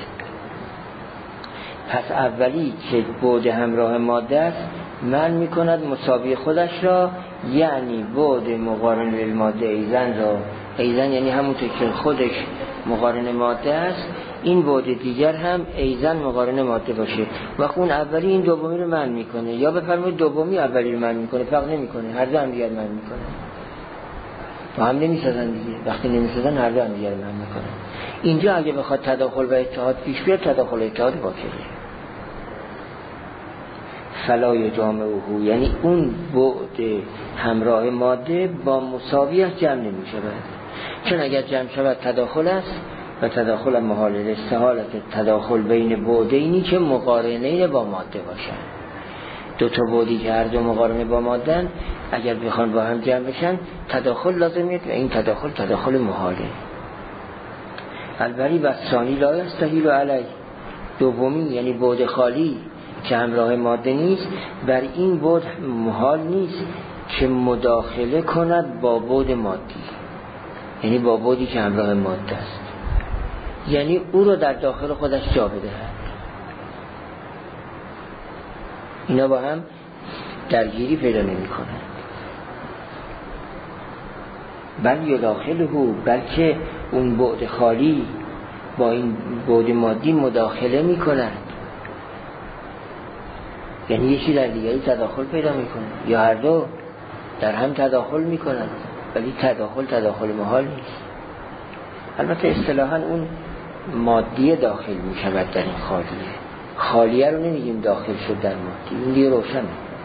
پس اولی که بعد همراه ماده است منع میکند مساوی خودش را، یعنی بعد مقارن به ماده ایزن را. ایزن یعنی همونطور که خودش مقارن ماده است، این بعد دیگر هم ایزن مقارن ماده باشه. وقت اون اولی این دومی رو منع میکنه، یا بفرمایید دومی اولی رو منع میکنه، فرق نمیکنه، هر دو هم دیگر منع میکنه. با هم نمیسازن دیگه، وقتی نمیسازن هر دو هم دیگر منع میکنه. اینجا اگه بخواد تداخل و اتحاد پیش بیاد، تداخل و اتحاد باطله. فلا یجامعه، یعنی اون بعد همراه ماده با مساویش جمع نمی شود، چون اگر جمع شود تداخل است و تداخل محال. استحالت تداخل بین بعدینی که مقارنین با ماده باشن. دو تا بعدی که هر دو مقارنه با ماده‌اند، اگر بخوان با هم جمع بشن تداخل لازمیه و این تداخل محاله. البری و ثانی لا یستحیل علی، دومی یعنی بعد خالی که همراه ماده نیست، بر این بعد محال نیست که مداخله کند با بعد مادی، یعنی با بعدی که همراه ماده است، یعنی او رو در داخل خودش جا بدهد. اینا با هم درگیری پیدا نمی کنند. بل یداخله، بلکه اون بعد خالی با این بعد مادی مداخله می کند، یعنی یکی در دیگری تداخل پیدا میکنه، یا هر دو در هم تداخل میکنن، ولی تداخل محال نیست. البته اصطلاحاً اون مادی داخل میشود در این خالیه رو نمیگیم داخل شد در مادی، این دیگه روشنه.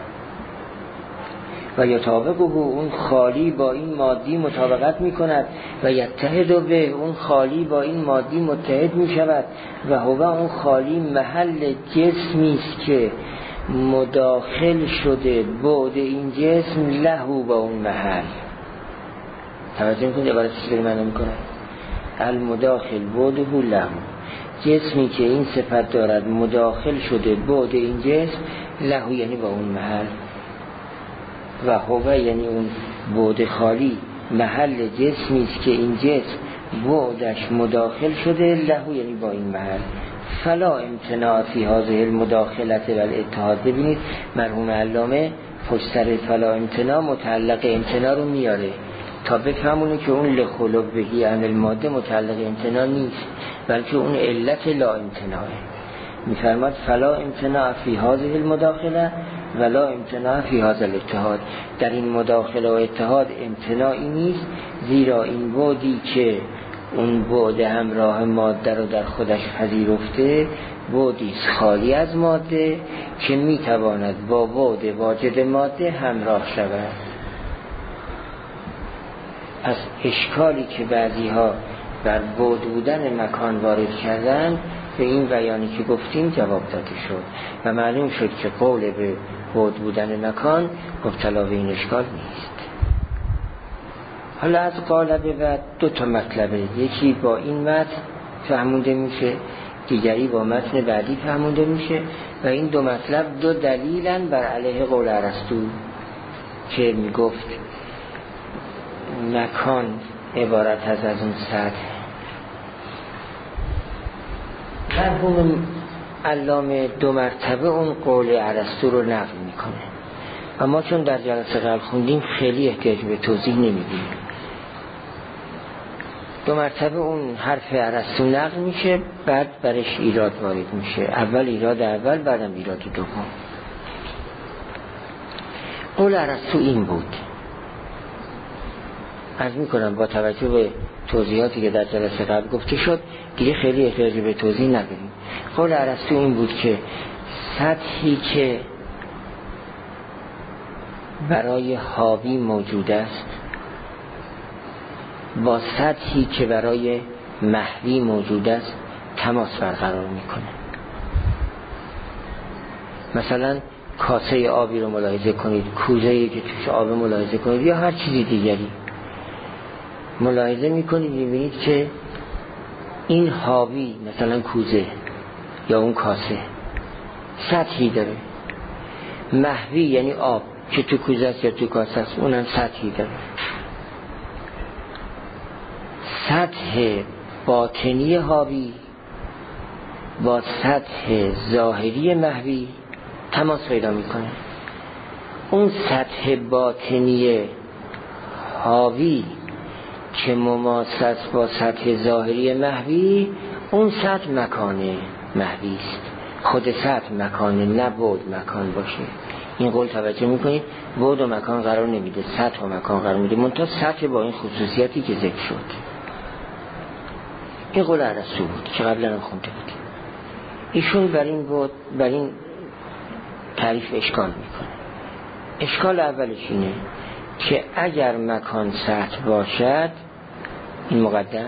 و یطابقه، اون خالی با این مادی مطابقت میکند، و یتحد به، اون خالی با این مادی متحد میشود، و هو اون خالی محل جسمی است که مداخل شده بعد این جسم لهو با اون محل. توجه میکنید عبارت چیزی معنی میکنه؟ المداخل بعده لهو، جسمی که این صفت دارد مداخل شده بعد این جسم، لهو یعنی با اون محل، و هو یعنی اون بعد خالی محل جسمی است که این جسم بعدش مداخل شده، لهو یعنی با این محل. فلا امتناع فی هذه المداخلت و الاتحاد. ببینید مرحوم علامه پشتر فلا امتناع متعلق امتناع رو میاره تا بفهمونه که اون لخلق بهی عمل ماده متعلق امتناع نیست، بلکه اون علت لا امتناعه. میفرماد فلا امتناع فی هذه المداخله و لا امتناع فی هذا الاتحاد. در این مداخله و اتحاد امتناعی نیست، زیرا این بعدی که اون بعد همراه ماده رو در خودش پذیرفته، بعدی خالی از ماده که میتواند با بعد واجد ماده همراه شود. پس اشکالی که بعضی ها بر بعد بودن مکان وارد کردن، به این بیانی که گفتیم جواب داده شد و معلوم شد که قول به بعد بودن مکان مبتلا به این اشکال نیست. حالا از قالب بعد دو تا مطلبه، یکی با این متن فهمونده میشه، دیگری با متن بعدی فهمونده میشه و این دو مطلب دو دلیلن بر علیه قول ارسطو که میگفت مکان عبارت از اون سطح. مرحوم علامه دو مرتبه اون قول ارسطو رو نقل میکنه و ما چون در جلسه قبل خوندیم خیلی احتیاج به توضیح نمیدیم. دو مرتبه اون حرف ارسطو نقل میشه، بعد برش ایراد وارد میشه، اول ایراد اول، بعدم ایراد دوم. قول ارسطو این بود، عرض میکنم با توجه به توضیحاتی که در جلسه قبل گفته شد دیگه خیلی احتیاج به توضیح نداریم. قول ارسطو این بود که سطحی که برای حاوی موجود است با سطحی که برای محوی موجود است تماس برقرار میکنه. مثلا کاسه آبی رو ملاحظه کنید، کوزه‌ای که توش آب ملاحظه کنید یا هر چیزی دیگری ملاحظه میکنید، میبینید که این حاوی مثلا کوزه یا اون کاسه سطحی داره. محوی یعنی آب که تو کوزه است یا تو کاسه است اونم سطحی داره. سطح باطنی حاوی با سطح ظاهری محوی تماس پیدا میکنه. اون سطح باطنی حاوی که مماس است با سطح ظاهری محوی، اون سطح مکان محوی است. خود سطح مکانه، نه بعد مکان باشه. این قول توجه میکنید بعد و مکان قرار نمیده، سطح و مکان قرار میده، منتها سطح با این خصوصیتی که ذکر شد. این قول ارسطو بود که قبلا هم خونده بود. ایشون بر این تعریف اشکال میکنه. اشکال اولش اینه که اگر مکان سطح باشد، این مقدم،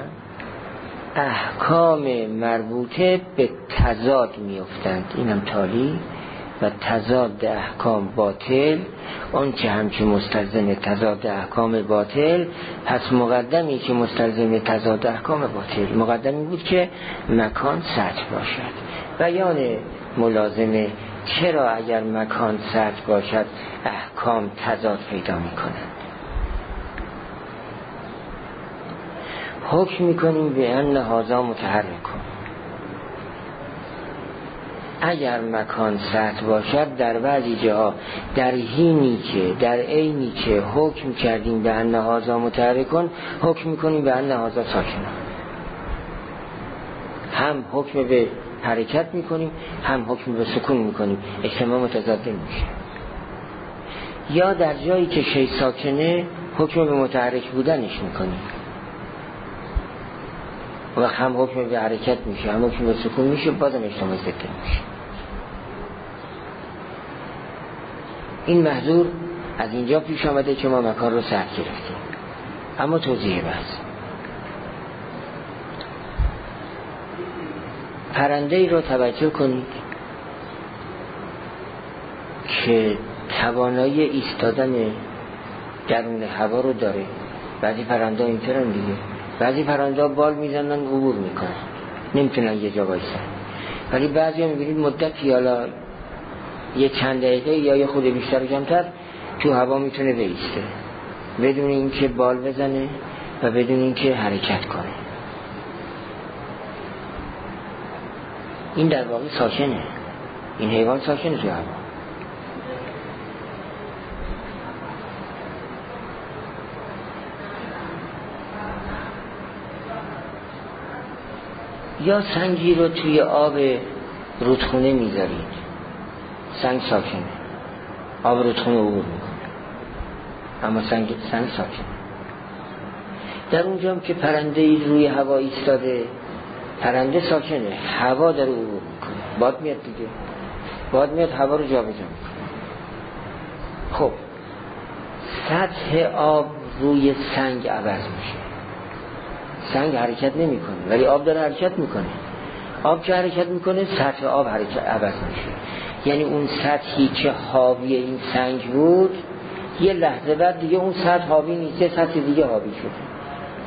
احکام مربوطه به تضاد میافتند، اینم تالی، و تضاد احکام باطل، اون که همچه مستلزم تضاد احکام باطل، پس مقدمی که مستلزم تضاد احکام باطل مقدمی بود که مکان سطح باشد. بیان ملازمه چرا اگر مکان سطح باشد احکام تضاد پیدا میکنند. حکم میکنیم به ان هذا متحرک. اگر مکان سطح باشد در بعضی جاها در حینی که در عینی که حکم کردیم به ان هذا متحرک حکم میکنیم به ان هذا ساکن. هم حکم به حرکت میکنیم هم حکم به سکون میکنیم، اجتماع متضاد میشه. یا در جایی که شی ساکنه حکم به متحرک بودنش میکنیم و هم حکم به حرکت میشه هم حکم به سکون میشه، بازم اجتماع ضد میشه. این محظور از اینجا پیش آمده که ما مکان رو سطح گرفتیم. اما توضیح بحث، پرنده ای رو توجه کنید که توانایی ایستادن درون هوا رو داره. بعضی پرنده اینطورن دیگه، بعضی پرنده بال میزنن عبور میکنن، نمیتونن یه جا بایستن، ولی بعضی ها میبینید مدتی حالا یه چند دقیقه یا یه خود بیشتر کمتر تو هوا میتونه بایسته بدون اینکه بال بزنه و بدون اینکه حرکت کنه. این در واقع ساکنه، این حیوان ساکنه تو هوا. یا سنگی رو توی آب رودخونه میذارید، سنگ ساکنه، آب رودخونه عبور میکنه، اما سنگ ساکنه. در اونجا که پرنده ای روی هوا ایستاده، پرنده ساکنه، هوا در عبور میکنه، باد میاد دیگه، باد میاد هوا رو جابجا میکنه. خب سطح آب روی سنگ عوض میشه، سنگ حرکت نمیکنه ولی آب داره حرکت میکنه. آب که حرکت میکنه سطح آب حرکت عوض میشه. یعنی اون سطحی که حاوی این سنگ بود یه لحظه بعد دیگه اون سطح حاوی نیست، یه سطح دیگه حاوی شده.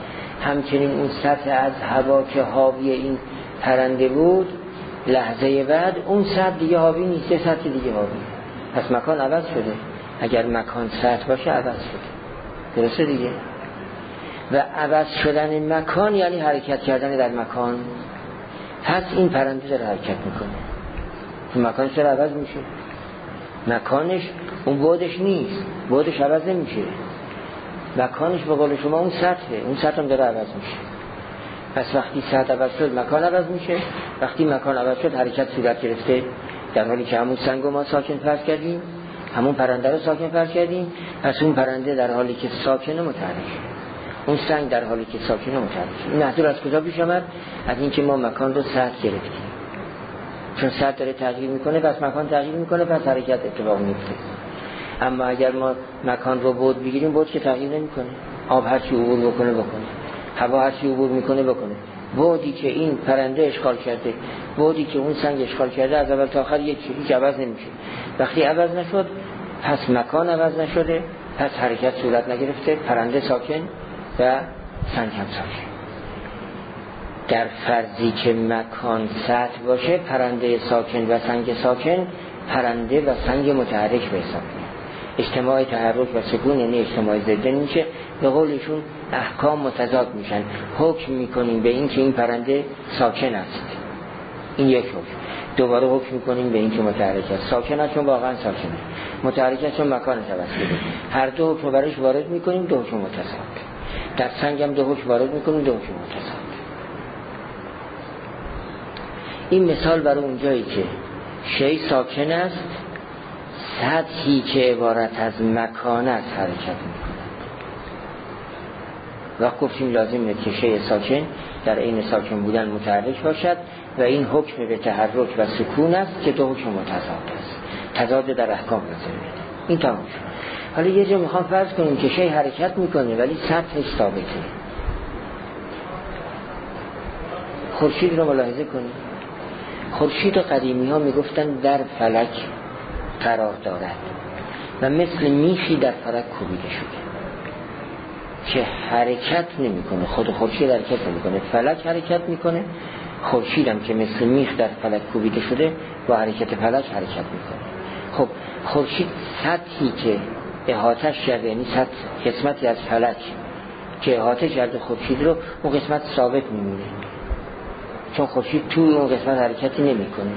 همچنین اون سطح از هوا که حاوی این پرنده بود لحظه بعد اون سطح دیگه حاوی نیست، سطح دیگه حاوی. پس مکان عوض شده. اگر مکان سطح باشه عوض شده، درسته دیگه. و عوض شدن مکان یعنی حرکت کردن در مکان. پس این پرنده داره حرکت میکنه. تو مکانش داره عوض میشه. مکانش اون بعدش نیست، بعدش عوض نمیشه. مکانش به قول شما اون سطحه، اون سطح هم داره عوض میشه. پس وقتی سطح عوض شد مکان عوض میشه. وقتی مکان عوض شد حرکت صورت گرفته. در حالی که همون سنگ ما ساکن فرض کردیم، همون پرنده رو ساکن فرض کردیم، پس اون پرنده در حالی که ساکنه متحرک، اون سنگ در حالی که ساکنه متحرک. این محصول از کجا پیش آمد؟ از اینکه ما مکان رو سطح گرفتیم. چون سطح داره تغییر میکنه پس مکان تغییر میکنه، پس حرکت اتفاق میفته. اما اگر ما مکان رو بعد بگیریم، بعد که تغییر نمیکنه. آب هر چی عبور بکنه هوا هر چی عبور میکنه بکنه. بعدی که این پرنده اشغال کرده، بعدی که اون سنگ اشغال کرده، از اول تا آخر هیچ عوض نمیشه. وقتی عوض نشد پس مکان عوض نشده، پس حرکت صورت نگرفته، پرنده ساکن و سنگ هم ساکن. در فرضی که مکان سطح باشه، پرنده ساکن و سنگ ساکن، پرنده و سنگ متحرک به حساب میاد. اجتماع تحرک و سکون یعنی اجتماع ضدن میشه. به قولشون احکام متضاد میشن. حکم میکنیم به این که این پرنده ساکن است، این یک حکم. دوباره حکم میکنیم به این که متحرک است. ساکن است چون واقعا ساکنه، متحرک است چون مکانش عوض شده. هر دو حکم برایش وارد میکنیم، دو حکم متضاد. در سنگ هم دو حکم وارد میکنیم، دو حکم متضاد. این مثال برای اونجایی که شی ساکن است، سطحی که عبارت از مکان است حرکت میکنه. وقت گفتیم لازمه که شی ساکن در عین ساکن بودن متحرک باشد و این حکم به تحرک و سکون است که دو حکم متضاد است. تضاد در احکام لازمه. این تمام شد. حالا یه جا میخوام فرض کنیم که شی حرکت میکنه ولی سطحش ثابته. خورشید رو ملاحظه کنیم. خورشید قدیمی ها میگفتن در فلک قرار دارد و مثل میخی در فلک کوبیده شده که حرکت نمیکنه. خود خورشید حرکت نمیکنه، فلک حرکت میکنه. خورشید هم که مثل میخ در فلک کوبیده شده با حرکت فلک حرکت میکنه. خب خورشید سطحی که احاطه‌اش کرده، یعنی سطح قسمتی از فلک که احاطه کرده خورشید رو، اون قسمت ثابت میمونه چون خورشید توی اون قسمت حرکتی نمیکنه.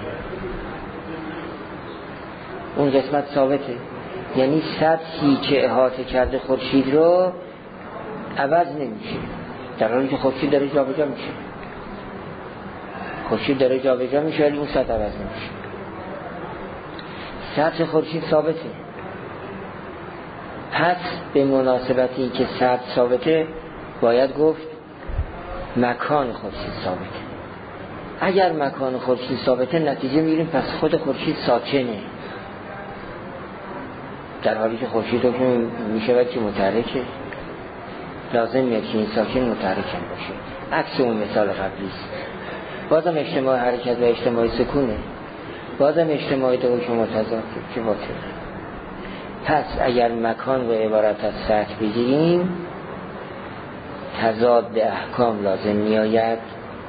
اون قسمت ثابته، یعنی سطحی که احاطه کرده خورشید رو عوض نمیشه، در حالی که خورشید داره جابجا میشه. خورشید داره جابجا میشه ولی اون سطح عوض نمیشه. سطح خورشید ثابته. پس به مناسبتی که سطح ثابته باید گفت مکان خورشید ثابته. اگر مکان خورشید ثابته نتیجه میگیریم پس خود خورشید ساکنه، در حالی که خورشید رو میشود که متحرکه. لازم میاد که این ساکن متحرک باشه. عکس اون مثال قبلی است. بازم اجتماع حرکت و اجتماع سکونه، بازم اجتماع دو حکم متضاد که باطل. پس اگر مکان رو عبارت از سطح بگیریم، تضاد احکام لازم میآید.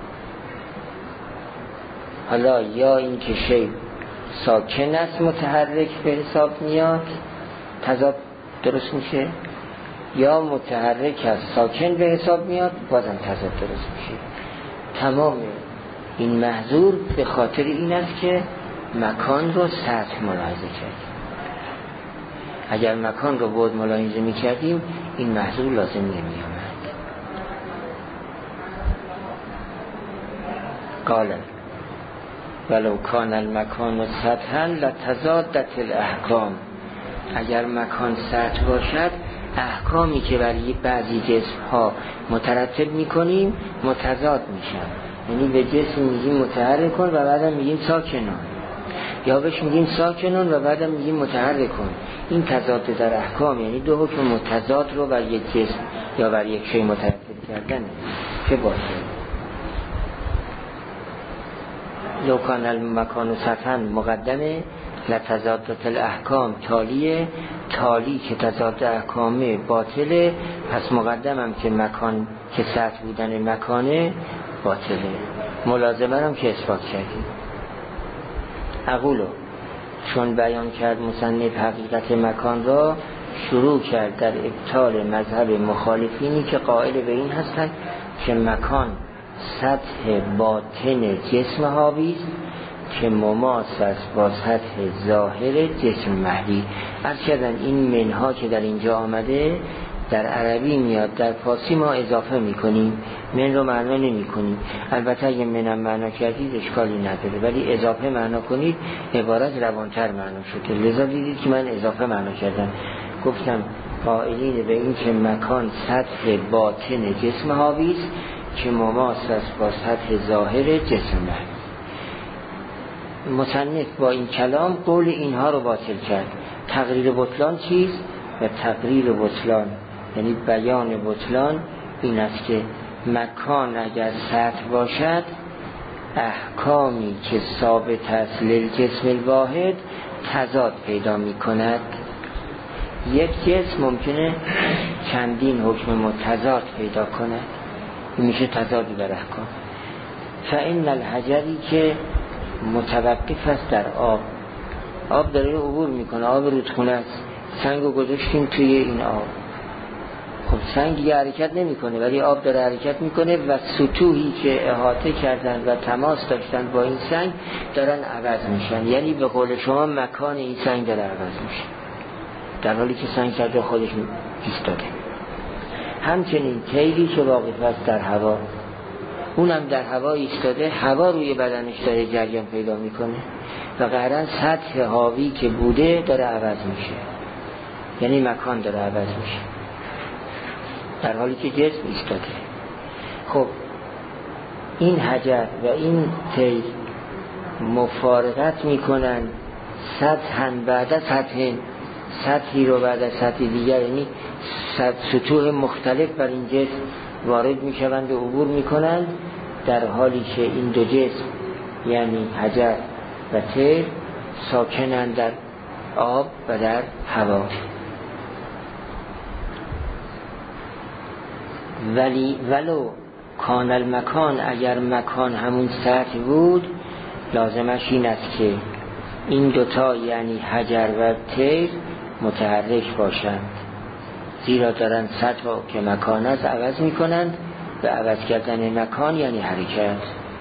حالا یا این که شی ساکن است متحرک به حساب میاد، تضاد درست میشه، یا متحرک است ساکن به حساب میاد، بازم تضاد درست میشه. تمام این محظور به خاطر این است که مکان رو سطح ملاحظه کردیم. اگر مکان رو بعد ملاحظه میکردیم این محظور لازم نمیامد. قال ولو کان المکان سطحا لتضادت الاحکام. اگر مکان سطح باشد، احکامی که برای بعضی جسم ها مترتب میکنیم متضاد میشن. یعنی به جسم میگیم متحرک کن و بعدم میگیم ساکنان، یا بهش میگیم ساکنان و بعدم میگیم متحرک کن. این تضاد در احکام یعنی دو حکم متضاد رو بر یک جسم یا بر یک شی مترتب کردن که باشه. لو کان المکان سطحا مقدمه لتضادت الاحکام تالیه، تالی که تضاد احکامه باطله، پس مقدمم که مکان که سطح بودن مکانه باطله. ملازمه هم که اثبات کردیم. اقولو چون بیان کرد مصنف حقیقت مکان را، شروع کرد در ابطال مذهب مخالفینی که قائل به این هستند که مکان سطح باطن جسم حاوی است که مماس است با سطح ظاهر جسم محلی. ارشدن این منها که در اینجا آمده در عربی میاد، در فارسی ما اضافه میکنیم، من رو معنا نمی کنیم. البته اگه منم معنا کردید اشکالی نداره، ولی اضافه معنا کنید عبارت روانتر معنا شده. لذا دیدید که من اضافه معنا کردم، گفتم قائلین به این که مکان سطح باطن جسم حاوی است که مماس است با سطح ظاهر جسم محلی. مصنف با این کلام قول اینها رو باطل کرد. تقریر بطلان چیست؟ و تقریر بطلان یعنی بیان بطلان این است که مکان اگر سطح باشد، احکامی که ثابت است للجسم الواحد تضاد پیدا می کند. یک جسم ممکنه چندین حکم متضاد پیدا کند، این میشه تضادی بر احکام. فإن الحجری که متوقف است در آب، آب داره عبور میکنه، آب رودخونه است، سنگو گذاشتیم توی این آب، خب سنگ یه حرکت نمیکنه ولی آب داره حرکت میکنه و سطوحی که احاطه کردن و تماس داشتن با این سنگ دارن عوض میشن. یعنی به قول شما مکان این سنگ داره عوض میشه در حالی که سنگ در جا خودش ایستاده. همچنین تیری که واقف است در هوا، اونم در هوا ایستاده، هوا روی بدنش داره جریان پیدا میکنه و قطعاً سطح حاوی که بوده داره عوض میشه، یعنی مکان داره عوض میشه در حالی که جسم ایستاده. خب این حجر و این تیر مفارقت میکنن سطحاً بعد از سطحی رو بعد از سطح دیگر، یعنی سطوح مختلف بر این جسم وارد میشوند و عبور میکنند، در حالی که این دو جسم یعنی حجر و تیر ساکنند در آب و در هوا. ولو کان المکان، اگر مکان همون سطح بود، لازمش این است که این دوتا یعنی حجر و تیر متحرک باشند، زیرا دارن سطح که مکان است عوض میکنند و عوض کردن مکان یعنی حرکت.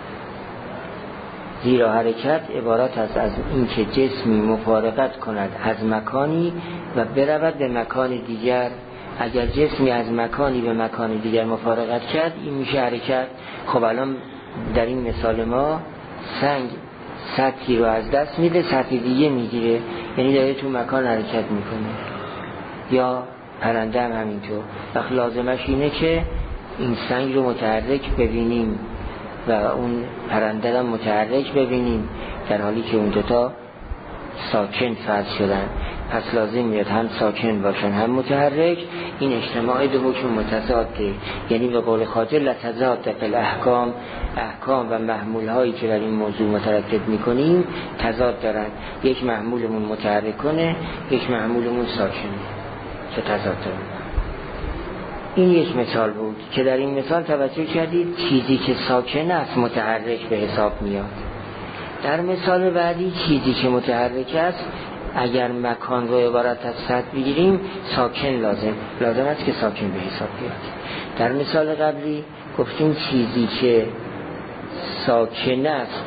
زیرا حرکت عبارت است از این که جسمی مفارقت کند از مکانی و برود به مکان دیگر. اگر جسمی از مکانی به مکان دیگر مفارقت کرد این میشه حرکت. خب الان در این مثال ما سنگ سطحی رو از دست میده، سطح دیگه میگیره، یعنی داره تو مکان حرکت میکنه. یا پرنده هم همینطور. وقت لازمش اینه که این سنگ رو متحرک ببینیم و اون پرنده رو متحرک ببینیم، در حالی که اون دوتا ساکن فرض شدن. پس لازم میاد هم ساکن باشن هم متحرک. این اجتماع دو حکم متضاده، یعنی به قول خاطر لتضاد فی الاحکام، احکام و محمول هایی که در این موضوع مترتب میکنیم تضاد دارن. یک محمولمون متحرک کنه، یک محمولمون ساکنه، چه تضاد دارن. این یک مثال بود که در این مثال توجه کردید چیزی که ساکن است متحرک به حساب میاد. در مثال بعدی چیزی که متحرک است اگر مکان رو عبارت از سطح بگیریم ساکن لازم است که ساکن به حساب بیاد. در مثال قبلی گفتیم چیزی که ساکن است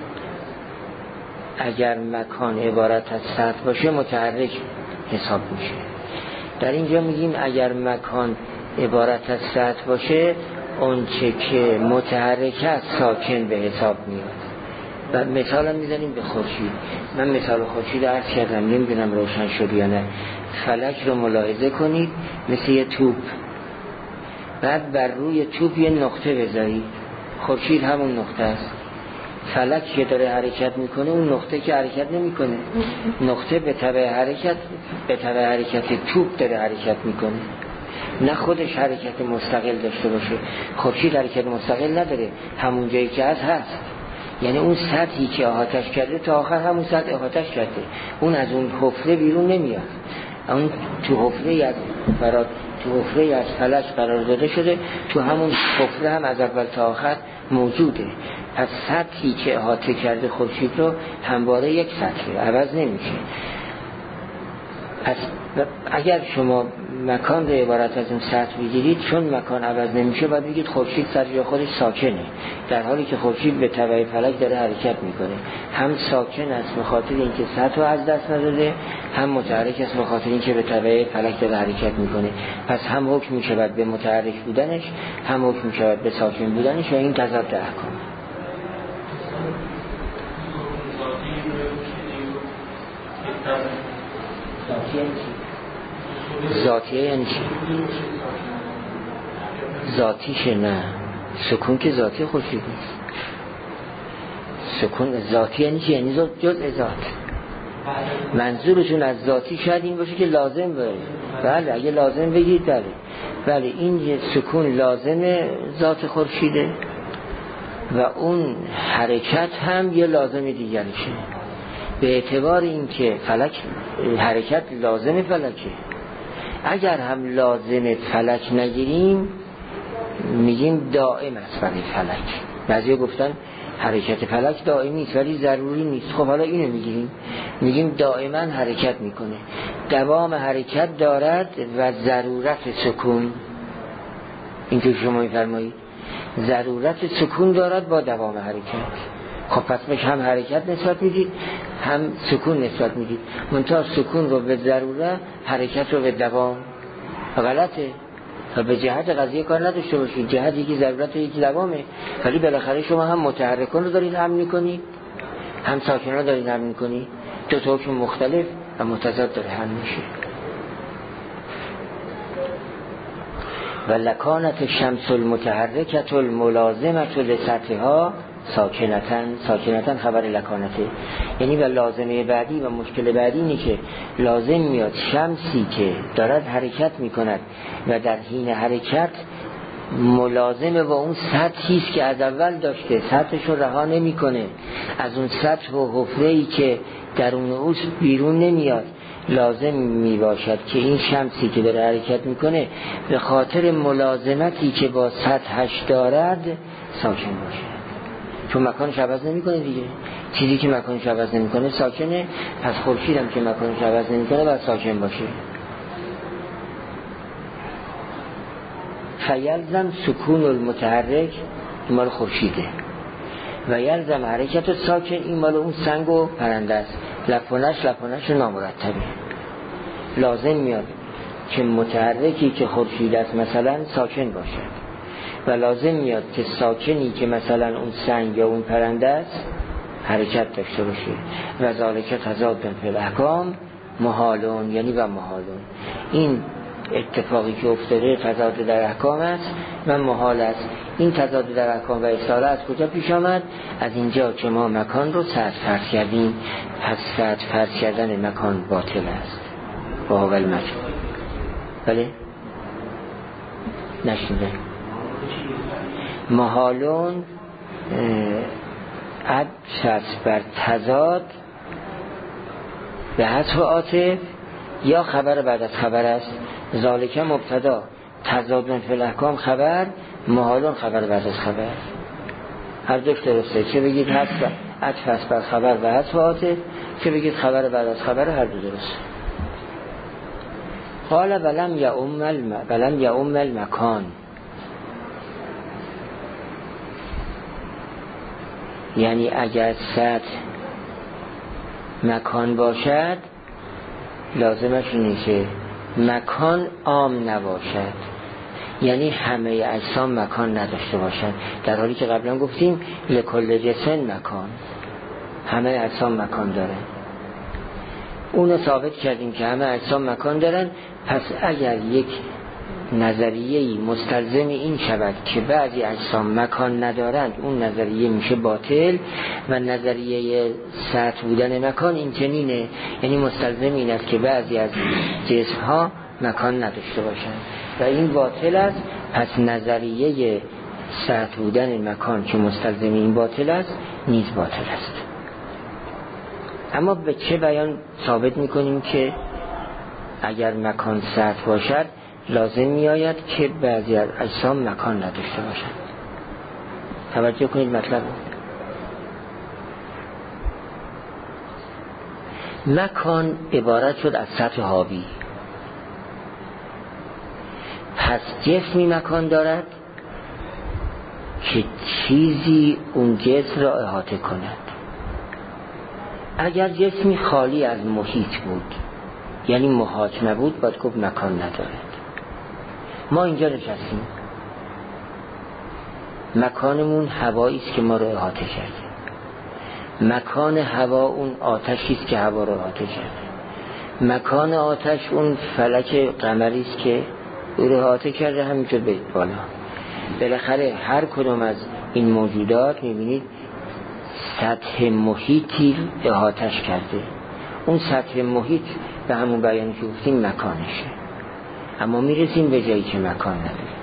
اگر مکان عبارت از سطح باشه متحرک حساب میشه. در اینجا میگیم اگر مکان عبارت از سطح باشه اون چه که متحرک است ساکن به حساب میاد. و مثال هم میزنیم به خورشید. من مثال خورشید رو عرض کردم، نمیدونم روشن شد یا نه. فلک رو ملاحظه کنید مثل یه توپ، بعد بر روی توپ یه نقطه بذارید، خورشید همون نقطه است. فلک که داره حرکت میکنه اون نقطه که حرکت نمیکنه، نقطه به تبع حرکت توپ داره حرکت میکنه، نه خودش حرکت مستقل داشته باشه. خورشید حرکت مستقل نداره، همون جایی که هست. یعنی اون سطحی که احاطش کرده تا آخر همون سطح احاطش کرده، اون از اون حفره بیرون نمیاد. اون تو حفره از فرات تو حفره از فلک قرار داده شده، تو همون حفره هم از اول تا آخر موجوده. پس سطحی که احاطه کرده خورشید رو همواره یک سطحه، عوض نمیشه. پس اگر شما مکان رو عبارت از اون سطح بگیرید، چون مکان عوض نمیشه باید بگید خورشید سر جای خودش ساکنه، در حالی که خورشید به تبع فلک داره حرکت میکنه. هم ساکن است به خاطر اینکه سطح رو از دست نداده، هم متحرک است به خاطر اینکه به تبع فلک داره حرکت میکنه. پس هم حکم میشود به متحرک بودنش، هم حکم میشود به ساکن بودنش، و این تضاد احکام. ذاتیه یعنی چی؟ ذاتیشه؟ نه، سکون که ذاتی خورشید نیست. سکون ذاتی یعنی چی؟ یعنی جزء ذات. منظورشون از ذاتی شاید این باشه که لازم باشه. بله اگه لازم بگید بله این یه سکون لازم ذات خورشیده و اون حرکت هم یه لازم دیگرشه. به اعتبار اینکه فلک حرکت لازم فلکه، اگر هم لازم فلک نگیریم میگیم دائم است برای فلک. بعضیا گفتن حرکت فلک دائمی نیست ولی ضروری نیست. خب حالا اینو میگیم دائما حرکت میکنه، دوام حرکت دارد و ضرورت سکون. این که شما میفرمایید ضرورت سکون دارد با دوام حرکت. خب پس بهش هم حرکت نسبت میدید هم سکون نسبت میدید، منتها سکون رو به ضرورت، حرکت رو به دوام. غلطه. و به جهت قضیه کار نداشته باشید، جهت یکی ضرورت و یکی دوامه، ولی بالاخره شما هم متحرکان رو دارید حمل میکنید هم ساکن رو دارید حمل میکنید، دو تا حکم مختلف و متضاد داره حمل میشه. و لکانت شمس المتحرکت الملازمت لسطحها ساکنتن خبر لکانته، یعنی و لازمه بعدی و مشکل بعدی اینه که لازم میاد شمسی که دارد حرکت میکند و در حین حرکت ملازمه با اون سطحی است که از اول داشته، سطحش رو رها نمیکنه، از اون سطح و حفره‌ای که درون اوست بیرون نمیاد. لازم می باشد که این شمسی که داره حرکت میکنه به خاطر ملازمتی که با سطحش دارد ساکن باشه، چون مکانش عوض نمیکنه دیگه. چیزی که مکانش عوض نمیکنه ساکنه، پس خورشید هم که مکانش عوض نمیکنه باید ساکن باشه. فیلزم سکون المتحرک این مال خورشیده و یلزم حرکت ساکن این مال اون سنگ و پرنده است. لپونش نامرتبه. لازم میاد که متحرکی که خورشید است مثلا ساکن باشه و لازم میاد که ساکنی که مثلا اون سنگ یا اون پرنده است حرکت داشته باشه. و ذالک تضاد فی الاحکام محالون، یعنی و محالون. این اتفاقی که افتاده تضاد در احکام است و محال است. این تضاد در احکام و اصاله از کجا پیش آمد؟ از اینجا که ما مکان رو سطح فرض کردیم، پس سطح فرض کردن مکان باطل است با اول مجموع. بله؟ نشنده محالون عطف بر تضاد به حذف عاطف یا خبر بعد از خبر است. ذالک مبتدا، تضاد فی الاحکام خبر، محالون خبر بعد از خبر. هر دوش درسته، چه بگید عطف بر خبر و حذف عاطف، چه بگید خبر بعد از خبر، هر دو درسته. قال ولم یعم المکان، یعنی اگر سطح مکان باشد لازمش اینه که مکان عام نباشد، یعنی همه اجسام مکان نداشته باشند، در حالی که قبلا گفتیم لکل جسم مکان، همه اجسام مکان دارن. اونو ثابت کردیم که همه اجسام مکان دارن. پس اگر یک نظریه‌ای مستلزم این شود که بعضی اجسام مکان ندارند، اون نظریه میشه باطل و نظریه سطح بودن مکان این چنینه، یعنی مستلزم این است که بعضی از جسم‌ها مکان نداشته باشند و این باطل است. پس نظریه سطح بودن مکان که مستلزم این باطل است نیز باطل است. اما به چه بیان ثابت میکنیم که اگر مکان سطح باشد لازم میآید که بعضی از اجسام مکان نداشته باشند. توجه کنید مطلب. مکان عبارت شد از سطح حاوی. پس جسمی مکان دارد که چیزی اون جسم را احاطه کند. اگر جسمی خالی از محیط بود، یعنی محاط نبود، باید گفت مکان ندارد. ما اینجا نشستیم، مکانمون هوایی است که ما رو احاطه کرده. مکان هوا اون آتشی است که هوا رو احاطه کرده. مکان آتش اون فلک قمری است که او رو احاطه کرده، همینطور به بالا. بالاخره هر کدوم از این موجودات میبینید سطح محیطی احاطش کرده. اون سطح محیط به همون بیانی که گفتیم مکانشه. اما میرسیم به جایی که مکان نداره،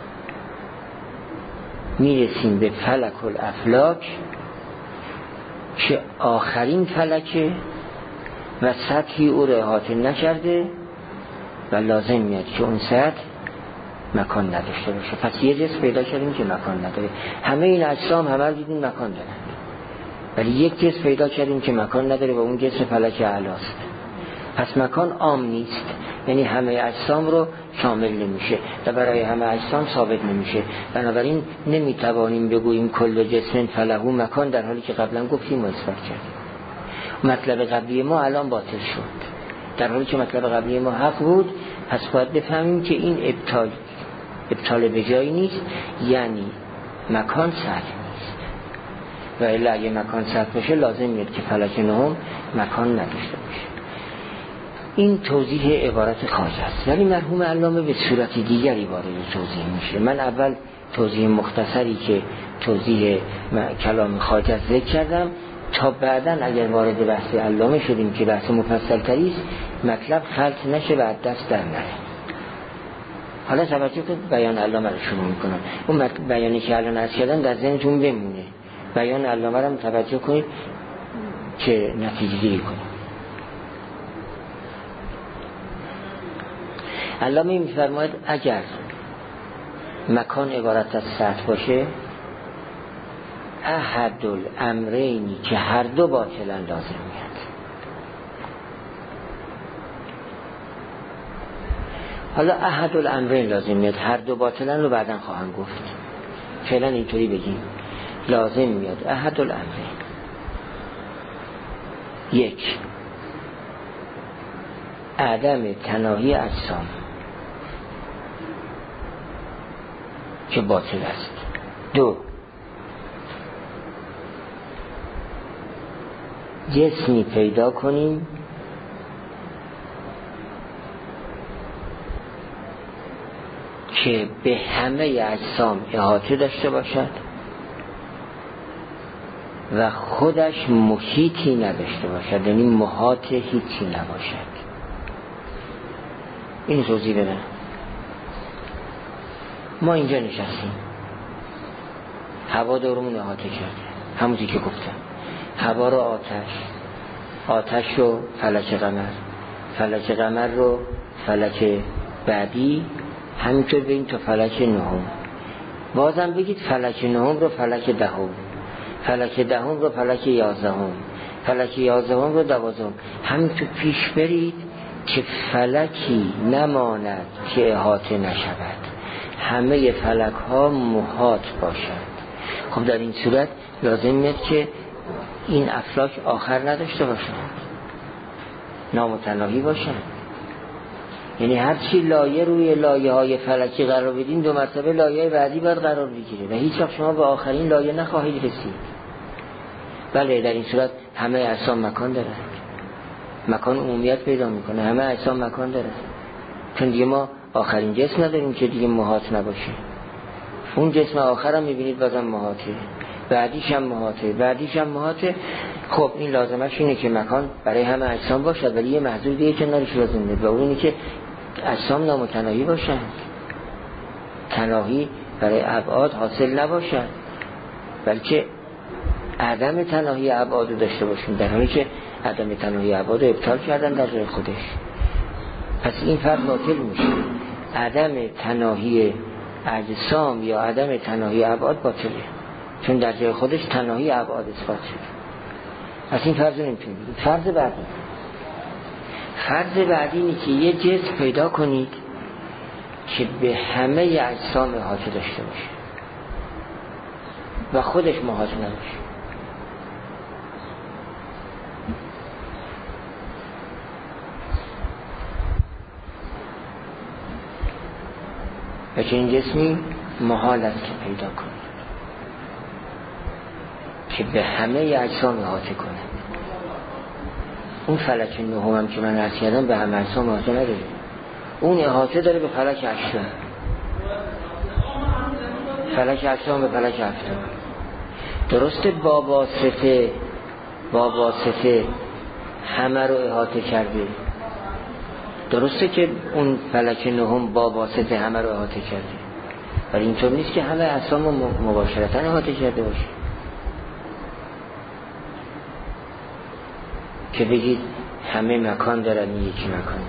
میرسیم به فلک الافلاک که آخرین فلکه و سطحی او رو احاطه نکرده و لازم میاد که اون سطح مکان نداشته باشه. پس یه جسم پیدا کردیم که مکان نداره. همه این اجسام همه دیدین مکان دارن، ولی یک جسم پیدا کردیم که مکان نداره و اون جسم فلک اعلاست. پس مکان عام نیست، یعنی همه اجسام رو شامل نمیشه و برای همه اجسام ثابت نمیشه. بنابراین نمیتوانیم بگوییم کل جسم فله مکان، در حالی که قبلا گفتیم و اثبات کردیم. مطلب قبلی ما الان باطل شد، در حالی که مطلب قبلی ما حق بود. پس باید بفهمیم که این ابطال به جایی نیست، یعنی مکان سطح نیست. و الا اگه مکان سطح باشه لازم میاد که فلک نهم مکان نداشته باشه. این توضیح عبارت خواجه است، ولی مرحوم علامه به صورت دیگری وارد توضیح میشه. من اول توضیح مختصری که توضیح کلام خواجه ذکر کردم تا بعداً اگر وارد بحث علامه شدیم که بحث مفصل تری است، مطلب خلط نشه و دست در نره. حالا توجه کنید بیان علامه رو شروع میکنم. اون بیانی که الان عرض کردم در ذهنتون بمونه. بیان علامه رو توجه کنید که نتیجه گیری کنید. علامه میفرماید اگر مکان عبارت از سطح باشه، احد الامرینی که هر دو باطلا لازم میاد. حالا احد الامرین لازم میاد، هر دو باطلا رو بعداً خواهم گفت، فعلا اینطوری بگیم لازم میاد. احد الامرین، یک، عدم تناهی اجسام که باطل است. دو، جسمی پیدا کنیم که به همه اجسام احاطه داشته باشد و خودش محیطی نداشته باشد، یعنی محاط هیچی نباشد. این توضیح بدم. ما اینجا نشستیم، هوا دورمون احاطه کرده، همونطور که گفتم. هوا رو آتش رو فلک قمر، فلک قمر رو فلک بعدی، همینطور بگیم تا فلک نهم. بازم بگید فلک نهم رو فلک دهم، فلک دهم رو فلک یازدهم، فلک یازدهم رو دوازدهم. همینطور پیش برید که فلکی نماند که احاطه نشود، همه فلک ها محاط باشد. خب در این صورت لازم میاد که این افلاک آخر نداشته باشند، نامتناهی باشند. یعنی هر چی لایه روی لایه های فلکی قرار بدین، دو مرتبه لایه بعدی باید قرار بگیره و هیچ وقت شما به آخرین لایه نخواهید رسید. بله، در این صورت همه اجسام مکان دارند، مکان عمومیت پیدا میکنه، همه اجسام مکان دارند، چون دیگه ما آخرین جسم نداریم که دیگه محاط نباشه. اون جسم آخر هم میبینید بازم محاطه، بعدیش هم محاطه، بعدیش هم محاطه. خب این لازمش اینه که مکان برای همه اجسام باشد، ولی یه محدود دیگه کنارش لازم نیست و اون اینه که اجسام نامتناهی باشند، تناهی برای ابعاد حاصل نباشد، بلکه عدم تناهی ابعاد رو داشته باشیم، در حالی که عدم تناهی ابعاد رو ابطال کردن در جای خودش. پس این فرق باطل میشه. عدم تناهی اجسام یا عدم تناهی ابعاد باطله، چون در جای خودش تناهی ابعاد اثبات شد. از این فرض نمیتونید بگید. فرض بعدی اینه که یه جسم پیدا کنید که به همه اجسام احاطه داشته باشه و خودش محاط نباشه. و که این جسمی محال است که پیدا کنید که به همه اجسام احاطه کنه. اون فلک نهم هم که من عرض کردم به همه اجسام احاطه نداره، اون احاطه داره به فلک هشتم، فلک هشتم به فلک هفتم. درسته با واسطه همه رو احاطه کرده، درسته که اون فلک نهم با واسطه همه رو احاطه کرده، ولی اینطور نیست که همه اجسام رو مباشرتا احاطه کرده باشه که بگید همه مکان دارن یکی مکان.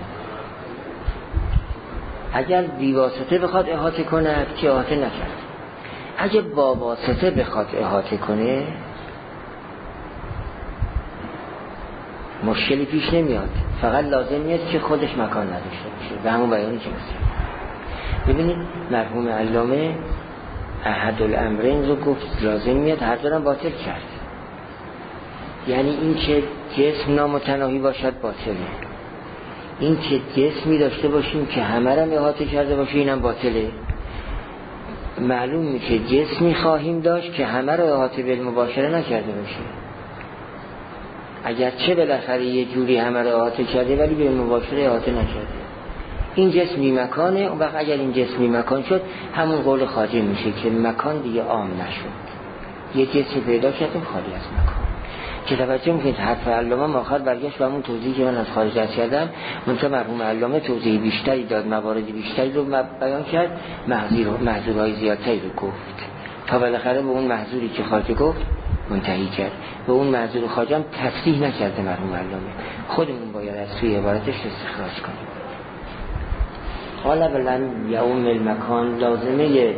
اگر بی واسطه بخواد احاطه کنه که احاطه نکرد، اگه با واسطه بخواد احاطه کنه مشکلی پیش نمیاد، فقط لازم نیست که خودش مکان نداشته باشه. و همون بیانی که مثلا ببینید مرحوم علامه احد الامرین رو گفت لازم میاد هر دارم باطل کرد. یعنی این که جسم نامتناهی باشد باطله، این که جسمی داشته باشیم که همه را احاطه کرده باشه اینم باطله. معلوم میشه جسمی خواهیم داشت که همه را احاطه بالمباشره نکرده باشه، اگرچه بالاخره یه جوری همه را احاطه کرده ولی بالمباشره احاطه نکرده. این جسمی مکانه. اون وقت اگر این جسمی مکان شد همون قول خواجه میشه که مکان دیگه عام نشد، یه جسمی پیدا کردیم خالی از مکان. که توجه میکنید حرف علامه آخر برگشت به همون توضیحی که من از خارج عرض کردم، منتها مرحوم علامه توضیح بیشتری داد، موارد بیشتری رو بیان کرد، محظورهای زیادتری رو گفت تا بالاخره به اون محظوری که خواجه گفت منتهی کرد. به اون محظور خواجه هم تصریح نکرده مرحوم علامه، خودمون باید از سوی عبارتش استخراج کنیم. حالا بلن یوم المکان، لازمه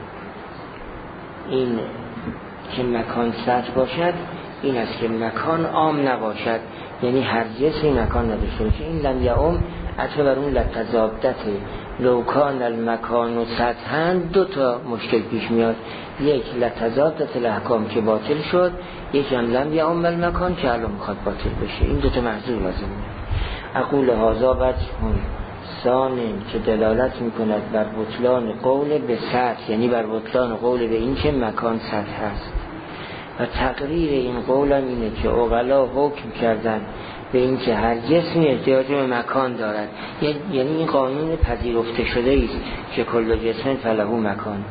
این که مکان سطح باشد این است که مکان عام نباشد، یعنی هر جسمی مکان نداشته باشه. این لم یعم عطف بر اون لتضادته، لو کان المکان و سطحاً دو تا مشکل پیش میاد، یک لتضادت الاحکام که باطل شد، یک هم لم یعم المکان که الان میخواد باطل بشه. این دو تا محذور لازم میاد. اقول هذا وجه ثانی که دلالت میکند بر بطلان قول به سطح، یعنی بر بطلان قول به این که مکان سطح است. و تقریر این قولم اینه که عقلا حکم کردن به این که هر جسمی احتیاج به مکان دارد، یعنی این قانون پذیرفته شده است که کل جسم فله مکان،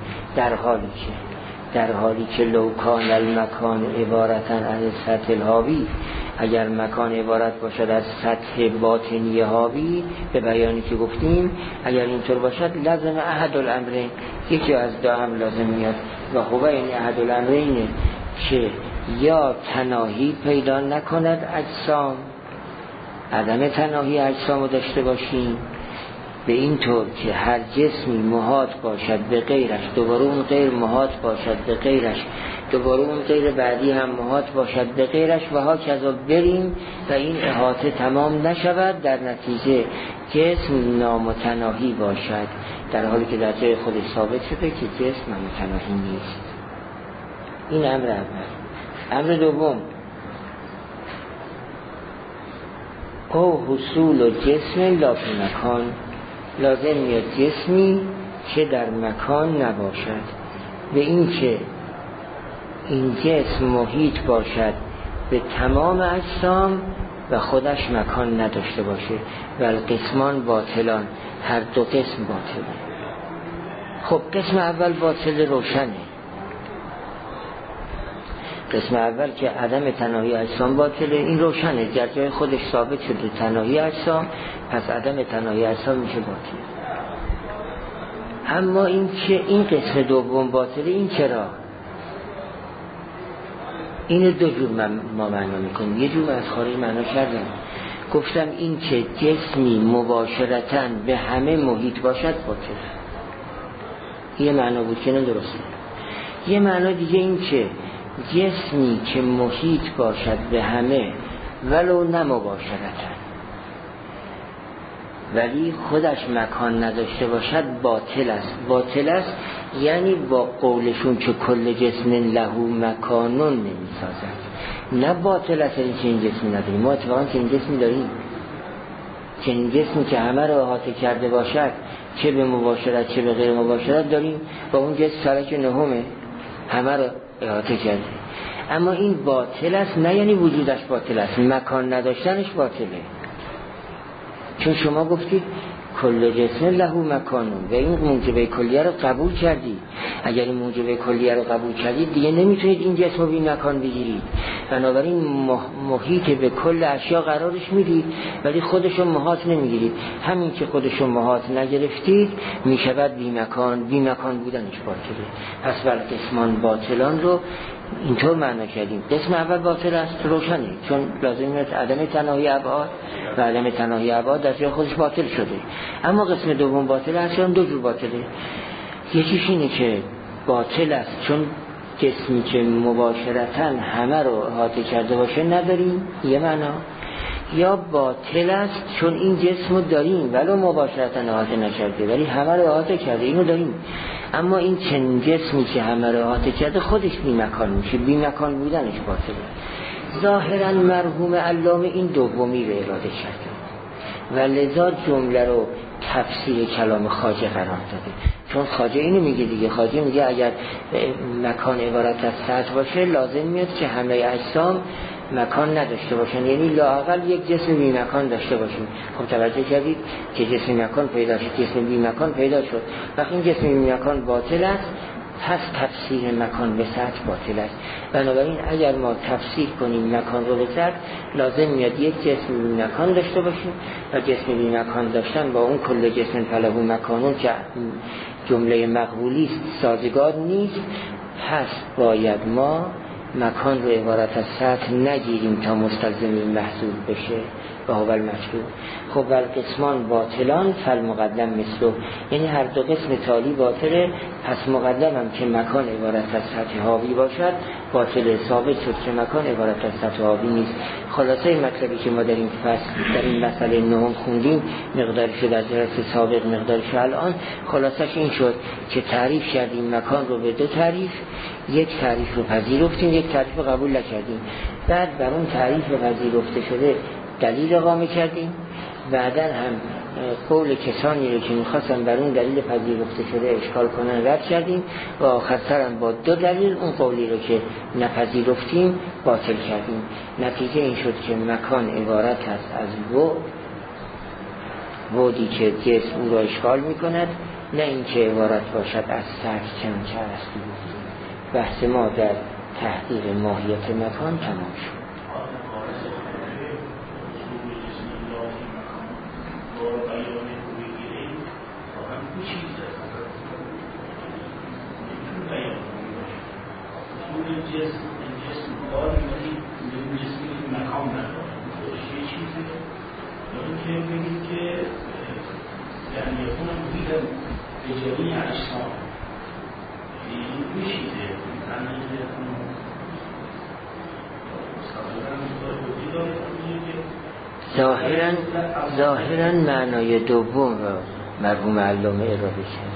در حالی که لو کان المکان عبارتاً عن سطح الحاوی، اگر مکان عبارت باشد از سطح باطنی حاوی، به بیانی که گفتیم اگر اینطور باشد لازم احد الامرین، یکی از دو هم لازم میاد و خوبه این احد الامرینه که یا تناهی پیدا نکند اجسام، عدم تناهی اجسام رو داشته باشیم به این طور که هر جسمی محاط باشد به غیرش، دوباره اون غیر محاط باشد به غیرش، دوباره اون غیر بعدی هم محاط باشد به غیرش و ها کذا بریم و این احاطه تمام نشود، در نتیجه جسم نامتناهی باشد، در حالی که در جای خودش ثابت شده که جسم نامتناهی نیست. این امر اول. امر دوم، او حصول و جسم لا فی مکان، لازم میاد جسمی که در مکان نباشد، به این که این جسم محیط باشد به تمام اجسام و خودش مکان نداشته باشه. و القسمان باطلان، هر دو قسم باطله. خب قسم اول باطل روشنه، قسم اول که عدم تناهی اجسام باطله، این روشنه، در جای خودش ثابت شده تناهی اجسام، پس عدم تناهی اجسام میشه باطل. اما این که این قسم دوم باطله، این چرا؟ این دو جور ما معنا میکنیم. یه جور از خارج معنا کردم، گفتم این که جسمی مباشرتاً به همه محیط باشد باطل. یه معنا بود که نه درسته. یه معنا دیگه این که جسمی که محیط باشد به همه ولو نه مباشرتاً ولی خودش مکان نداشته باشد باطل است. باطل است یعنی با قولشون که کل جسم له مکانون نمیسازد. نه باطل است این که این جسمی نداریم. ما اتفاقا که این جسمی داریم، که این جسمی که همه رو احاطه کرده باشد چه به مباشرت چه به غیر مباشرت داریم. با اون جسم سرک نهمه همه رو احاطه کرده. اما این باطل است نه یعنی وجودش باطل است، مکان نداشتنش باطله. چون شما گفتید کل جسم له مکانون و این موجبه کلیه رو قبول کردی. اگر این موجبه کلیه رو قبول کردید دیگه نمیتونید این جسم رو بی مکان بگیرید. بنابراین محیط به کل اشیا قرارش میدید ولی خودشون محاط نمیگیرید. همین که خودشون محاط نگرفتید میشود بی مکان. بی مکان بودنش باطله. پس بر قسمان باطلان رو اینطور معنا کردیم. قسم اول باطل است روشنه، چون لازم است عدم تناهی ابعاد و عدم تناهی ابعاد در جای خودش باطل شده. اما قسم دوم باطل است، چون دو جور باطله. یکیش اینه که باطل است چون جسمی که مباشرتاً همه رو احاطه کرده باشه نداریم، یه معنا. یا باطل است چون این جسم رو داریم ولو مباشرتاً احاطه نکرده ولی همه رو احاطه کرده، اینو داریم. اما این چنین جسمی که همه رو احاطه کرده خودش بی مکان میشه. بی مکان بودنش باطله. ظاهرا مرحوم علامه این دومی رو اراده کرده و لذا جمله رو تفسیر کلام خواجه قرار داده. چون خواجه اینو میگه دیگه. خواجه میگه اگر مکان عبارت از سطح باشه لازم میاد که همه اجسام مکان نداشته باشن، یعنی لااقل یک جسم بی مکان داشته باشیم. خب توجه کردید که جسم مکان پیدا شد، جسم بی مکان پیدا شد. وقتی این جسم بی مکان باطل است پس تفسیر مکان به سطح باطل است. بنابراین اگر ما تفسیر کنیم مکان رو به سطح لازم میاد یک جسم بی مکان داشته باشیم و جسم بی مکان داشتن با اون کل جسم فله مکانون که جمله مقبولی سازگار نیست. پس باید ما مکان رو عبارت از سطح نگیریم تا مستلزم محسوب بشه و هو المطلوب. خب والقسمان باطلان فالمقدم مثله، یعنی هر دو قسم تالی باطله، پس مقدم هم که مکان عبارت از سطح حاوی باشد باطله. ثابت شد که مکان عبارت از سطح حاوی نیست. خلاصه مطلبی که ما در این فصل در این مسئله نهم خوندیم مقدارش در جلسه سابق مقدارش الان خلاصش این شد که تعریف کردیم مکان رو به دو تعریف. یک تعریف رو پذیرفتیم، یک تعریف رو قبول نکردیم. بعد بر اون تعریف پذیرفته شده دلیل اقامه کردیم. بعدن هم قول کسانی رو که میخواستن بر اون دلیل پذیرفته شده اشکال کنن رد کردیم و آخرتر هم با دو دلیل اون قولی رو که نپذیرفتیم باطل کردیم. نتیجه این شد که مکان عبارت است از بعدی که جسم او را اشکال میکند، نه این که عبارت باشد از سطح چون که هستی. بحث ما در تحقیق ماهیت مکان تمام شد. ظاهراً معنای دوم را مرحوم علامه اراده کرد.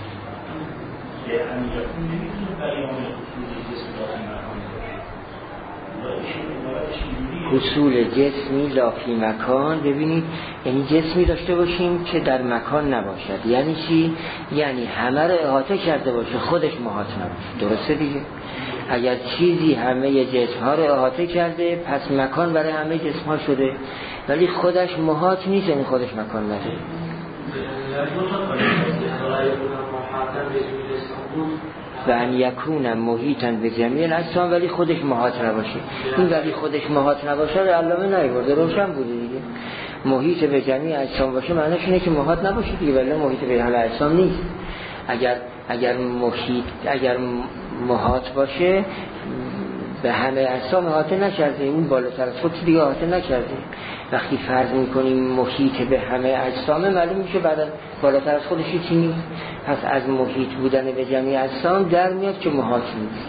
حصول جسمی لافی مکان. ببینید یعنی جسمی داشته باشیم که در مکان نباشد. یعنی چی؟ یعنی همه رو احاطه کرده باشه خودش محاط نباشه. درسته دیگه؟ اگر چیزی همه جسم ها رو احاطه کرده پس مکان برای همه جسم ها شده، ولی خودش محاط نیست، یعنی خودش مکان نداره. و ان یکون محیطاً به جمیع الاجسام، ولی خودش محاط نباشه. این ولی خودش محاط نباشه رو علامه نیورده، روشن بوده دیگه. محیط به جمیع اجسام باشه معنیش اینه که محاط نباشه دیگه، ولی محیط به همه اجسام نیست. اگر محاط باشه به همه اجسام احاطه نکرده، اون بالاتر از خودش دیگه احاطه نکرده. وقتی فرض میکنیم محیط به همه اجسام، معلوم میشه بعد بالاتر از خودش چی نیست. پس از محیط بودن به جمعی اجسام در میاد که محاط نیست.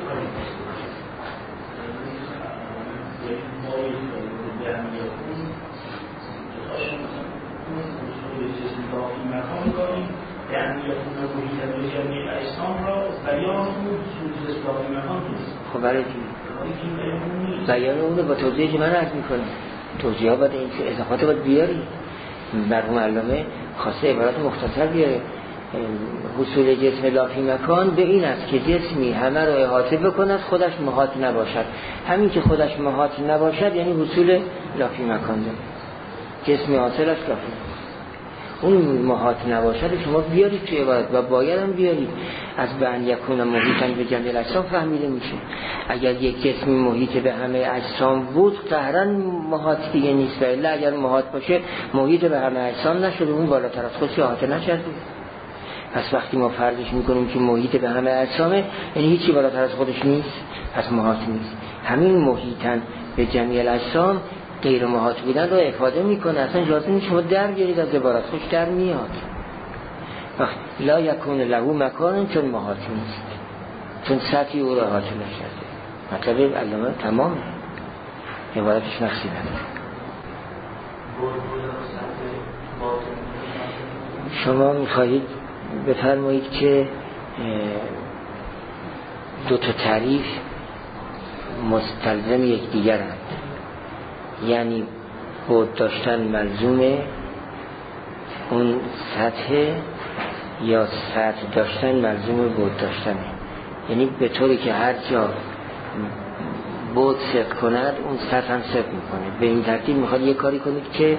خب برای چی؟ بیان اونو با توضیحی که من عرض میکنم. توضیح ها باید این اضافات باید بیاری. مرحوم علامه خواسته عبارات مختصر بیاره. حصول جسم لافی مکان به این است که جسمی همه رو احاطه بکند خودش محاط نباشد. همین که خودش محاط نباشد یعنی حصول لافی مکان داره. جسمی حاصلش لافی، اون محاط نباشد شما بیارید توی عبارت و باید هم بیارید. از بن یکون محیطن به جمعی اجسام فهمیده میشه. اگر یک جسمی محیط به همه اجسام بود قهرن محاط دیگه نیست، و الا اگر محاط باشه محیط به همه اجسام نشده، اون بالاتر از خودش احاطه نشده. پس وقتی ما فرضش میکنیم که محیط به همه اجسامه یعنی هیچی بالاتر از خودش نیست، پس محاط نیست. همین محیطن به جمعی اجسام غیر محاط بودن رو افاده میکنه. اصلا اجازه نیست شما در بیارید از عبارت، خوش در میاد. لا یکون له مکان، چون محاط نیست، چون سطحی او رو احاطه نشده. مطلب علامه تمامه، عبارتش نقصی نداره. شما میخواهید بفرمایید که دو تا تعریف مستلزم یکدیگرند، یعنی بود داشتن ملزوم اون سطح یا سطح داشتن ملزوم بود داشتنه. یعنی به طوری که هر جا بود صدق کند اون سطح هم صدق میکنه. به این ترتیب میخواد یه کاری کنید که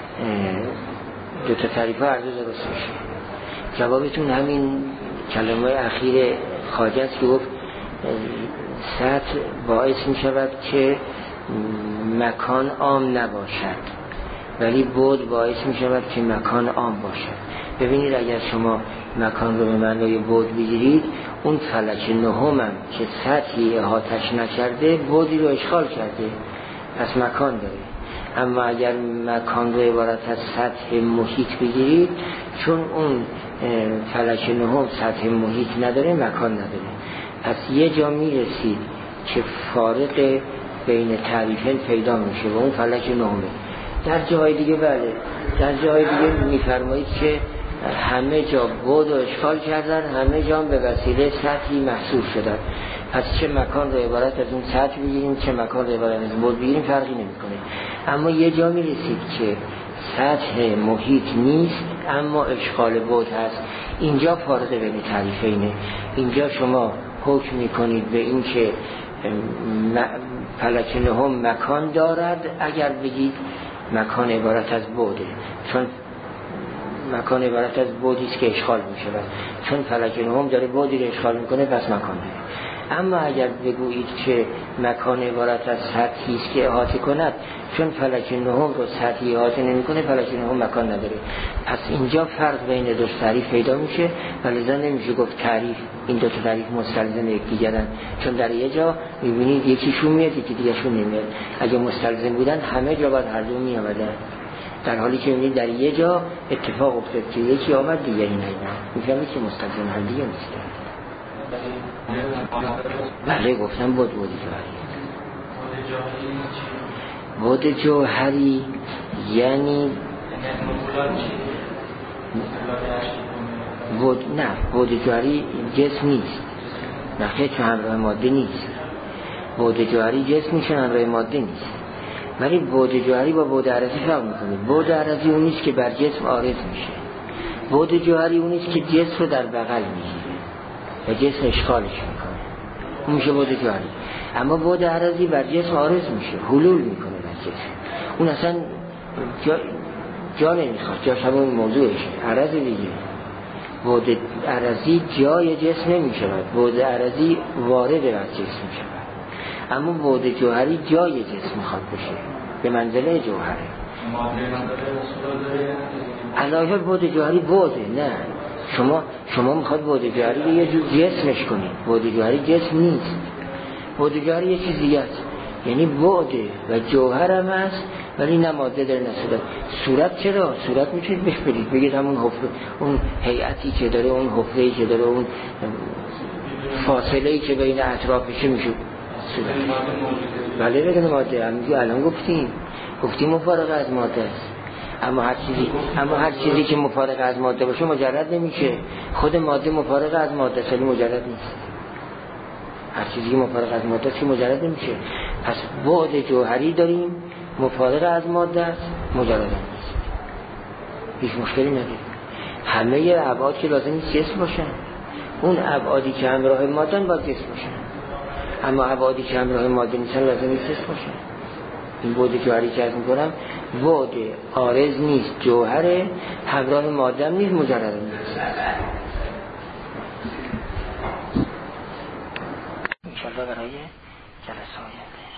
دو تا تعریف ها عرض درست میشه. جوابتون همین کلمه اخیر خواجه است که گفت سطح باعث میشود که مکان عام نباشد، ولی بود باعث میشود که مکان عام باشد. ببینید اگر شما مکان رو به معنای بود بگیرید، اون فلک نهم هم که سطحی احاطش نکرده بودی رو اشغال کرده، پس مکان داره. اما اگر مکان رو عبارت از سطح محیط بگیرید، چون اون فلک نهم سطح محیط نداره مکان نداره. پس یه جا میرسید که فارق بین تعریفین پیدا میشه و اون فلک نهمه. در جاهای دیگه بله، در جاهای دیگه میفرمایید که همه جا بود و اشغال کردن، همه جا به وسیله سطحی محصول شدن. پس چه مکان رو عبارت از اون سطح بگیریم چه مکان رو عبارت از بود بگیریم فرقی نمیکنه. اما یه جا میرسید که سطح محیط نیست اما اشغال بود هست، اینجا فارق بین تعریفینه. اینجا شما حکم میکنید به این که فلک نهم مکان دارد اگر بگید مکان عبارت از بوده، چون مکان عبارت از بودی است که اشغال می شود، چون فلک نهم داره بودی رو اشغال میکنه پس مکان داره. اما اگر بگویید که مکان عبارت از سطحی است که احاطه کند، چون فلک نهم رو سطحی احاطه نمیکنه فلک نهم مکان نداره. پس اینجا فرق بین دو تعریف پیدا میشه و لذا نمیشه گفت تعریف این دو تعریف مستلزم یکدیگرن، چون در یه جا میبینید یکیشون میاد یکی دیگه‌شون نمیاد. اگه مستلزم بودن همه جا باید هر دو میآمدن، در حالی که میبینید در یه جا اتفاق افتاد که یکی آمد دیگری نیامد، میفهمید که مستلزم هم دیگه نیستن. بله گفتم بود جوهری یعنی بود جوهری جسم نیست، نخیر چون همراه ماده نیست. بود جوهری جسم میشه همراه ماده نیست، ولی بود جوهری با بود عرضی فرق میکنه. بود عرضی اون نیست که بر جسم عارض میشه، بود جوهری اون نیست که جسم رو در بغل میگیره و جسم اشغالش میکنه، اون میشه بود جوهری. اما بود عرضی بر جسم عارض میشه، حلول میکنه بر جسم، اون اصلا جا نمیخواد، جاش همون موضوعشه، عرض دیگه. بود عرضی جای جسم نمیشود، بود عرضی وارد بر جسم میشود. اما بود جوهری جای جسم میخواد بشه، به منزله جوهره. علاوه بود جوهری بوده، نه شما میخواد بود جوهری رو یه جور جسمش کنید. بود جوهری جسم نیست، بعد جوهر یه چیز دیگه است، یعنی بعده و جوهر هم هست ولی نه ماده داره نه صورت. صورت چرا؟ صورت میتونید بشپرید بگید همون حفره، اون هیئتی که داره، اون حفره‌ای که داره، اون فاصله‌ای که بین اطرافشه میشه صورت. بله بگید ماده هم الان گفتیم مفارقه از ماده است. اما هر چیزی که مفارق از ماده باشه مجرد نمیشه. خود ماده مفارق از ماده است ولی مجرد نیست. هر چیزی که مفارق از ماده است که مجرد نمیشه. پس بعد جوهری داریم مفارق از ماده است، مجرد نیست. هیچ مشکلی نداره. همه ابعاد که لازم نیست جسم باشن، اون ابعادی که همراه ماده باید جسم باشن، اما ابعادی که همراه ماده نیستن لازم نیست جسم باشن. این بعد جوهری که از میکنم بعد عارض نیست، جوهر همراه ماده نیست، مجرد نیست. انشاءالله برای جلسه آینده